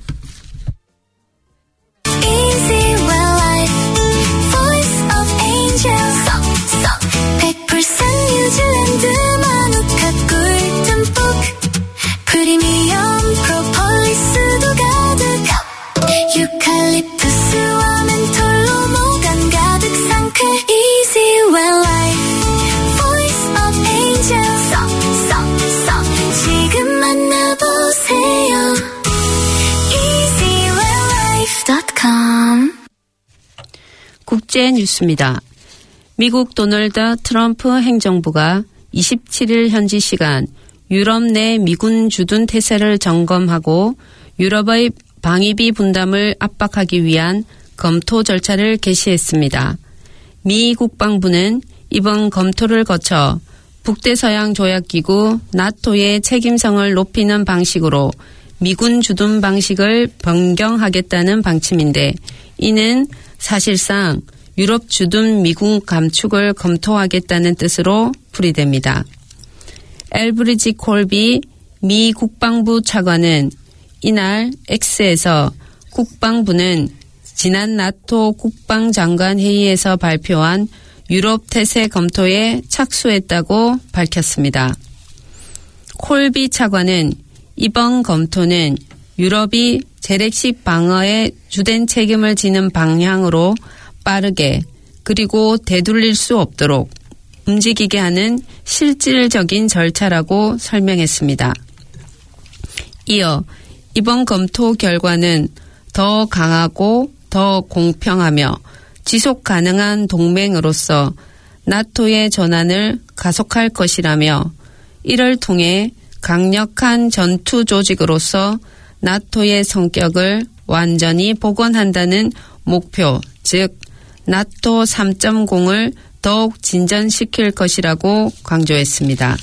프리미엄 프로폴리스도 가득 유칼립투스와 멘톨로 모간 가득 상큼 Easy Well Life Voice of Angel 지금 만나보세요 easywelllife.com 국제 뉴스입니다. 미국 도널드 트럼프 행정부가 27일 현지 시간 유럽 내 미군 주둔 태세를 점검하고 유럽의 방위비 분담을 압박하기 위한 검토 절차를 개시했습니다. 미 국방부는 이번 검토를 거쳐 북대서양 조약기구 나토의 책임성을 높이는 방식으로 미군 주둔 방식을 변경하겠다는 방침인데 이는 사실상 유럽 주둔 미군 감축을 검토하겠다는 뜻으로 풀이됩니다. 엘브리지 콜비 미 국방부 차관은 이날 X에서 국방부는 지난 나토 국방장관 회의에서 발표한 유럽 태세 검토에 착수했다고 밝혔습니다. 콜비 차관은 이번 검토는 유럽이 재래식 방어에 주된 책임을 지는 방향으로 빠르게 그리고 되돌릴 수 없도록 움직이게 하는 실질적인 절차라고 설명했습니다. 이어 이번 검토 결과는 더 강하고 더 공평하며 지속 가능한 동맹으로서 나토의 전환을 가속할 것이라며 이를 통해 강력한 전투 조직으로서 나토의 성격을 완전히 복원한다는 목표, 즉 나토 3.0을 더욱 진전시킬 것이라고 강조했습니다.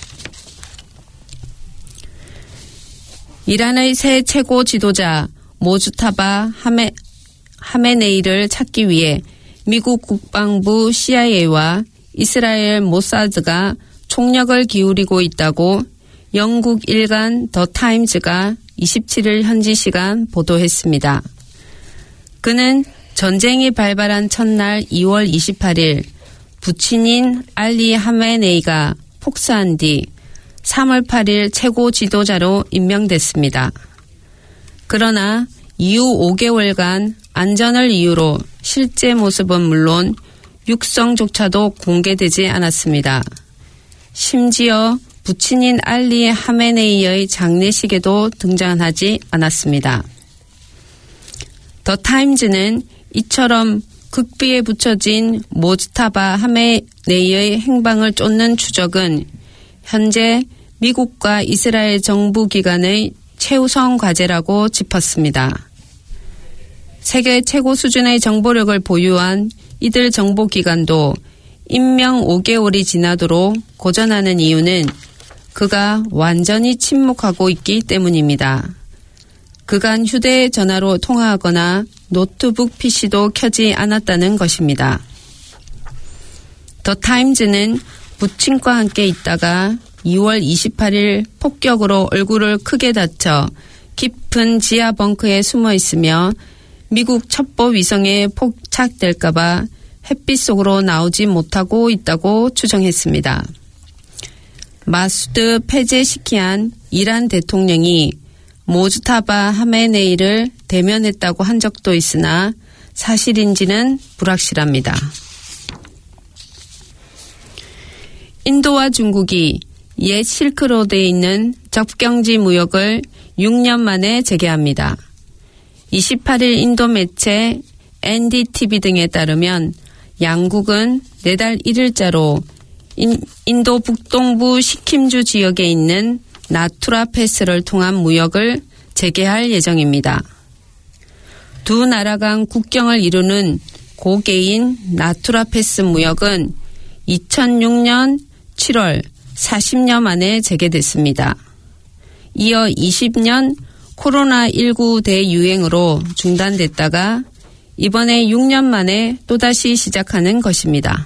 이란의 새 최고 지도자 모주타바 하메네이를 찾기 위해 미국 국방부 CIA와 이스라엘 모사드가 총력을 기울이고 있다고 영국 일간 더 타임즈가 27일 현지 시간 보도했습니다. 그는 전쟁이 발발한 첫날 2월 28일 부친인 알리 하메네이가 폭사한 뒤 3월 8일 최고 지도자로 임명됐습니다. 그러나 이후 5개월간 안전을 이유로 실제 모습은 물론 육성조차도 공개되지 않았습니다. 심지어 부친인 알리 하메네이의 장례식에도 등장하지 않았습니다. 더 타임즈는 이처럼 극비에 붙여진 모즈타바 하메네이의 행방을 쫓는 추적은 현재 미국과 이스라엘 정부 기관의 최우선 과제라고 짚었습니다. 세계 최고 수준의 정보력을 보유한 이들 정보기관도 임명 5개월이 지나도록 고전하는 이유는 그가 완전히 침묵하고 있기 때문입니다. 그간 휴대전화로 통화하거나 노트북 PC도 켜지 않았다는 것입니다. 더 타임즈는 부친과 함께 있다가 2월 28일 폭격으로 얼굴을 크게 다쳐 깊은 지하 벙커에 숨어 있으며 미국 첩보 위성에 포착될까봐 햇빛 속으로 나오지 못하고 있다고 추정했습니다. 마수드 페제시키안 이란 대통령이 모즈타바 하메네이를 대면했다고 한 적도 있으나 사실인지는 불확실합니다. 인도와 중국이 옛 실크로드에 있는 접경지 무역을 6년 만에 재개합니다. 28일 인도 매체 NDTV 등에 따르면 양국은 내달 1일자로 인도 북동부 시킴주 지역에 있는 나투라 패스를 통한 무역을 재개할 예정입니다. 두 나라 간 국경을 이루는 고개인 나투라 패스 무역은 2006년 7월 40년 만에 재개됐습니다. 이어 20년 코로나19 대유행으로 중단됐다가 이번에 6년 만에 또다시 시작하는 것입니다.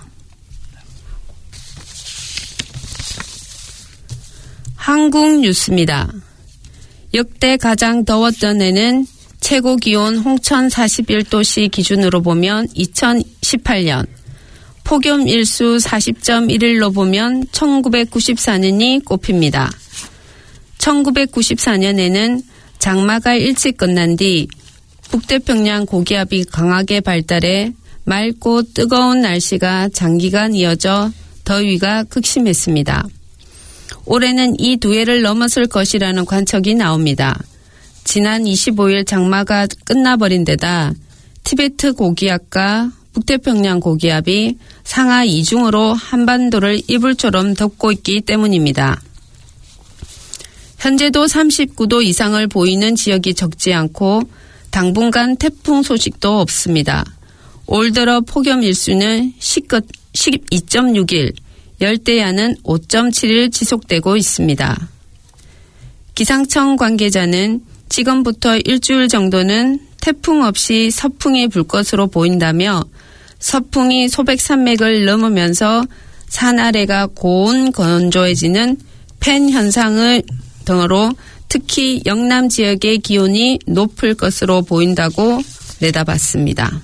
한국 뉴스입니다. 역대 가장 더웠던 해는 최고 기온 홍천 41도씨 기준으로 보면 2018년, 폭염 일수 40.1일로 보면 1994년이 꼽힙니다. 1994년에는 장마가 일찍 끝난 뒤 북태평양 고기압이 강하게 발달해 맑고 뜨거운 날씨가 장기간 이어져 더위가 극심했습니다. 올해는 이 두 해를 넘었을 것이라는 관측이 나옵니다. 지난 25일 장마가 끝나버린 데다 티베트 고기압과 북태평양 고기압이 상하 이중으로 한반도를 이불처럼 덮고 있기 때문입니다. 현재도 39도 이상을 보이는 지역이 적지 않고 당분간 태풍 소식도 없습니다. 올 들어 폭염 일수는 12.6일, 열대야는 5.7일 지속되고 있습니다. 기상청 관계자는 지금부터 일주일 정도는 태풍 없이 서풍이 불 것으로 보인다며 서풍이 소백산맥을 넘으면서 산 아래가 고온 건조해지는 팬 현상을 등으로 특히 영남 지역의 기온이 높을 것으로 보인다고 내다봤습니다.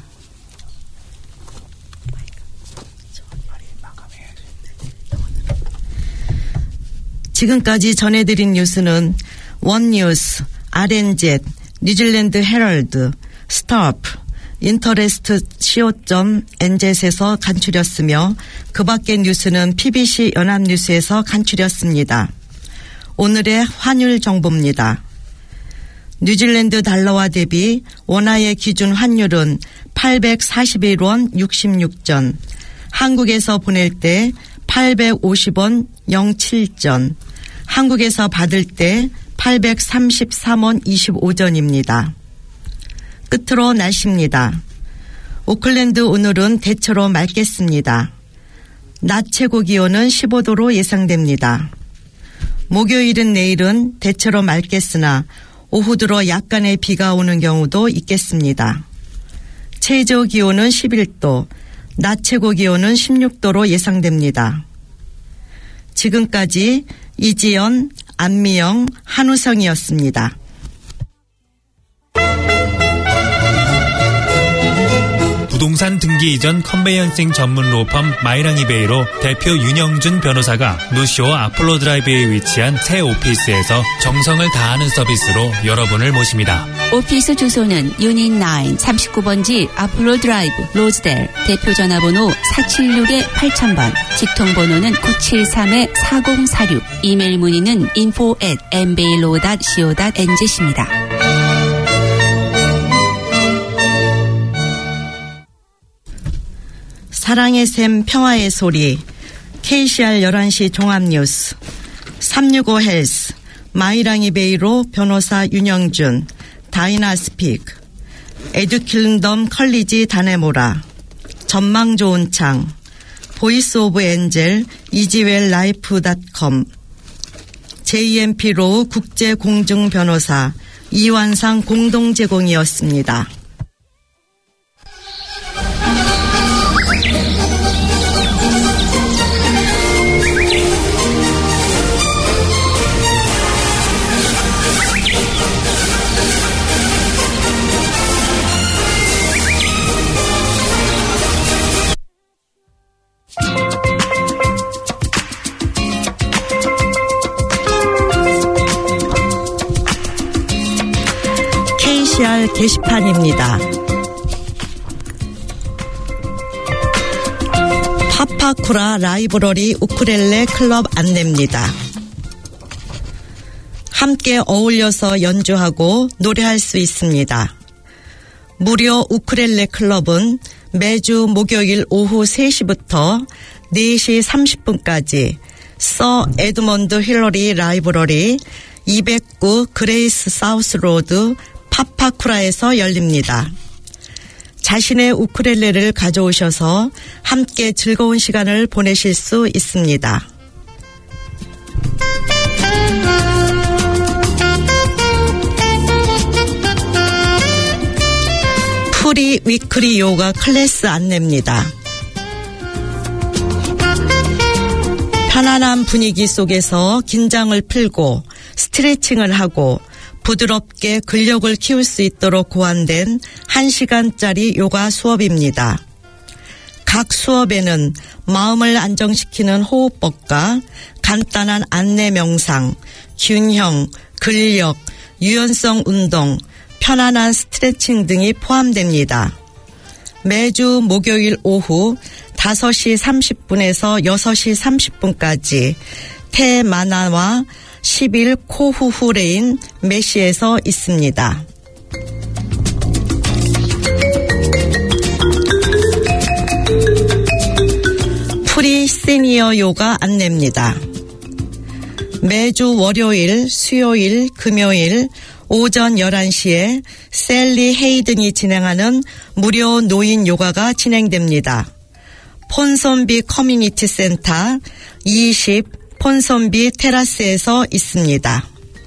지금까지 전해드린 뉴스는 원뉴스, RNZ, 뉴질랜드 헤럴드, 스타프, 인터레스트 co.nz에서 간추렸으며 그 밖의 뉴스는 PBC 연합뉴스에서 간추렸습니다. 오늘의 환율 정보입니다. 뉴질랜드 달러와 대비 원화의 기준 환율은 841원 66전, 한국에서 보낼 때 850원 07전, 한국에서 받을 때 833원 25전입니다. 끝으로 날씨입니다. 오클랜드 오늘은 대체로 맑겠습니다. 낮 최고 기온은 15도로 예상됩니다. 목요일은 내일은 대체로 맑겠으나 오후 들어 약간의 비가 오는 경우도 있겠습니다. 최저 기온은 11도, 낮 최고 기온은 16도로 예상됩니다. 지금까지 이지연, 안미영, 한우성이었습니다. 부동산 등기 이전 컨베이언싱 전문 로펌 마이랑이베이로 대표 윤영준 변호사가 노쇼 아폴로 드라이브에 위치한 새 오피스에서 정성을 다하는 서비스로 여러분을 모십니다. 오피스 주소는 유닛 9 39번지 아폴로 드라이브 로즈델, 대표 전화번호 476-8000번, 직통번호는 973-4046, 이메일 문의는 info@mbailo.co.nz입니다. 사랑의 샘 평화의 소리 KCR 11시 종합뉴스 365 헬스 마이랑이 베이로 변호사 윤영준 다이나스픽 에듀킬덤 컬리지 다네모라, 전망 좋은 창, 보이스 오브 엔젤, 이지웰 라이프.com, JMP로 국제공중변호사, 이완상 공동 제공이었습니다. KCR 게시판입니다. 파파쿠라 라이브러리 우쿨렐레 클럽 안내입니다. 함께 어울려서 연주하고 노래할 수 있습니다. 무료 우쿨렐레 클럽은 매주 목요일 오후 3시부터 4시 30분까지 서 에드먼드 힐러리 라이브러리 209 그레이스 사우스 로드 파파쿠라에서 열립니다. 자신의 우쿨렐레를 가져오셔서 함께 즐거운 시간을 보내실 수 있습니다. 프리 위크리 요가 클래스 안내입니다. 편안한 분위기 속에서 긴장을 풀고 스트레칭을 하고 부드럽게 근력을 키울 수 있도록 고안된 1시간짜리 요가 수업입니다. 각 수업에는 마음을 안정시키는 호흡법과 간단한 안내 명상, 균형, 근력, 유연성 운동, 편안한 스트레칭 등이 포함됩니다. 매주 목요일 오후 5시 30분에서 6시 30분까지 테마나와 10일 코후후레인 메시에서 있습니다. 프리 시니어 요가 안내입니다. 매주 월요일, 수요일, 금요일 오전 11시에 셀리 헤이든이 진행하는 무료 노인 요가가 진행됩니다. 폰선비 커뮤니티 센터 20 폰선비 테라스에서 있습니다.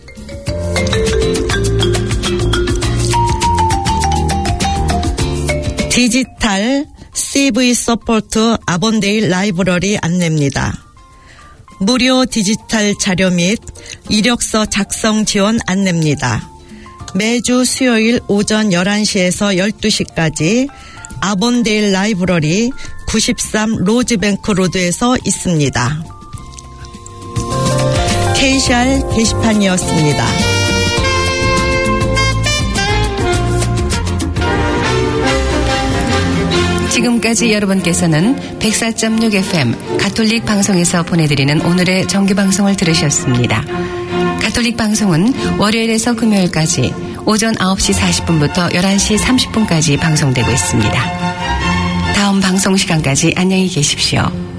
디지털 CV 서포트 아본데일 라이브러리 안내입니다. 무료 디지털 자료 및 이력서 작성 지원 안내입니다. 매주 수요일 오전 11시에서 12시까지 아본데일 라이브러리 93 로즈뱅크 로드에서 있습니다. KCR 게시판이었습니다. 지금까지 여러분께서는 104.6 FM 가톨릭 방송에서 보내드리는 오늘의 정규방송을 들으셨습니다. 가톨릭 방송은 월요일에서 금요일까지 오전 9시 40분부터 11시 30분까지 방송되고 있습니다. 다음 방송 시간까지 안녕히 계십시오.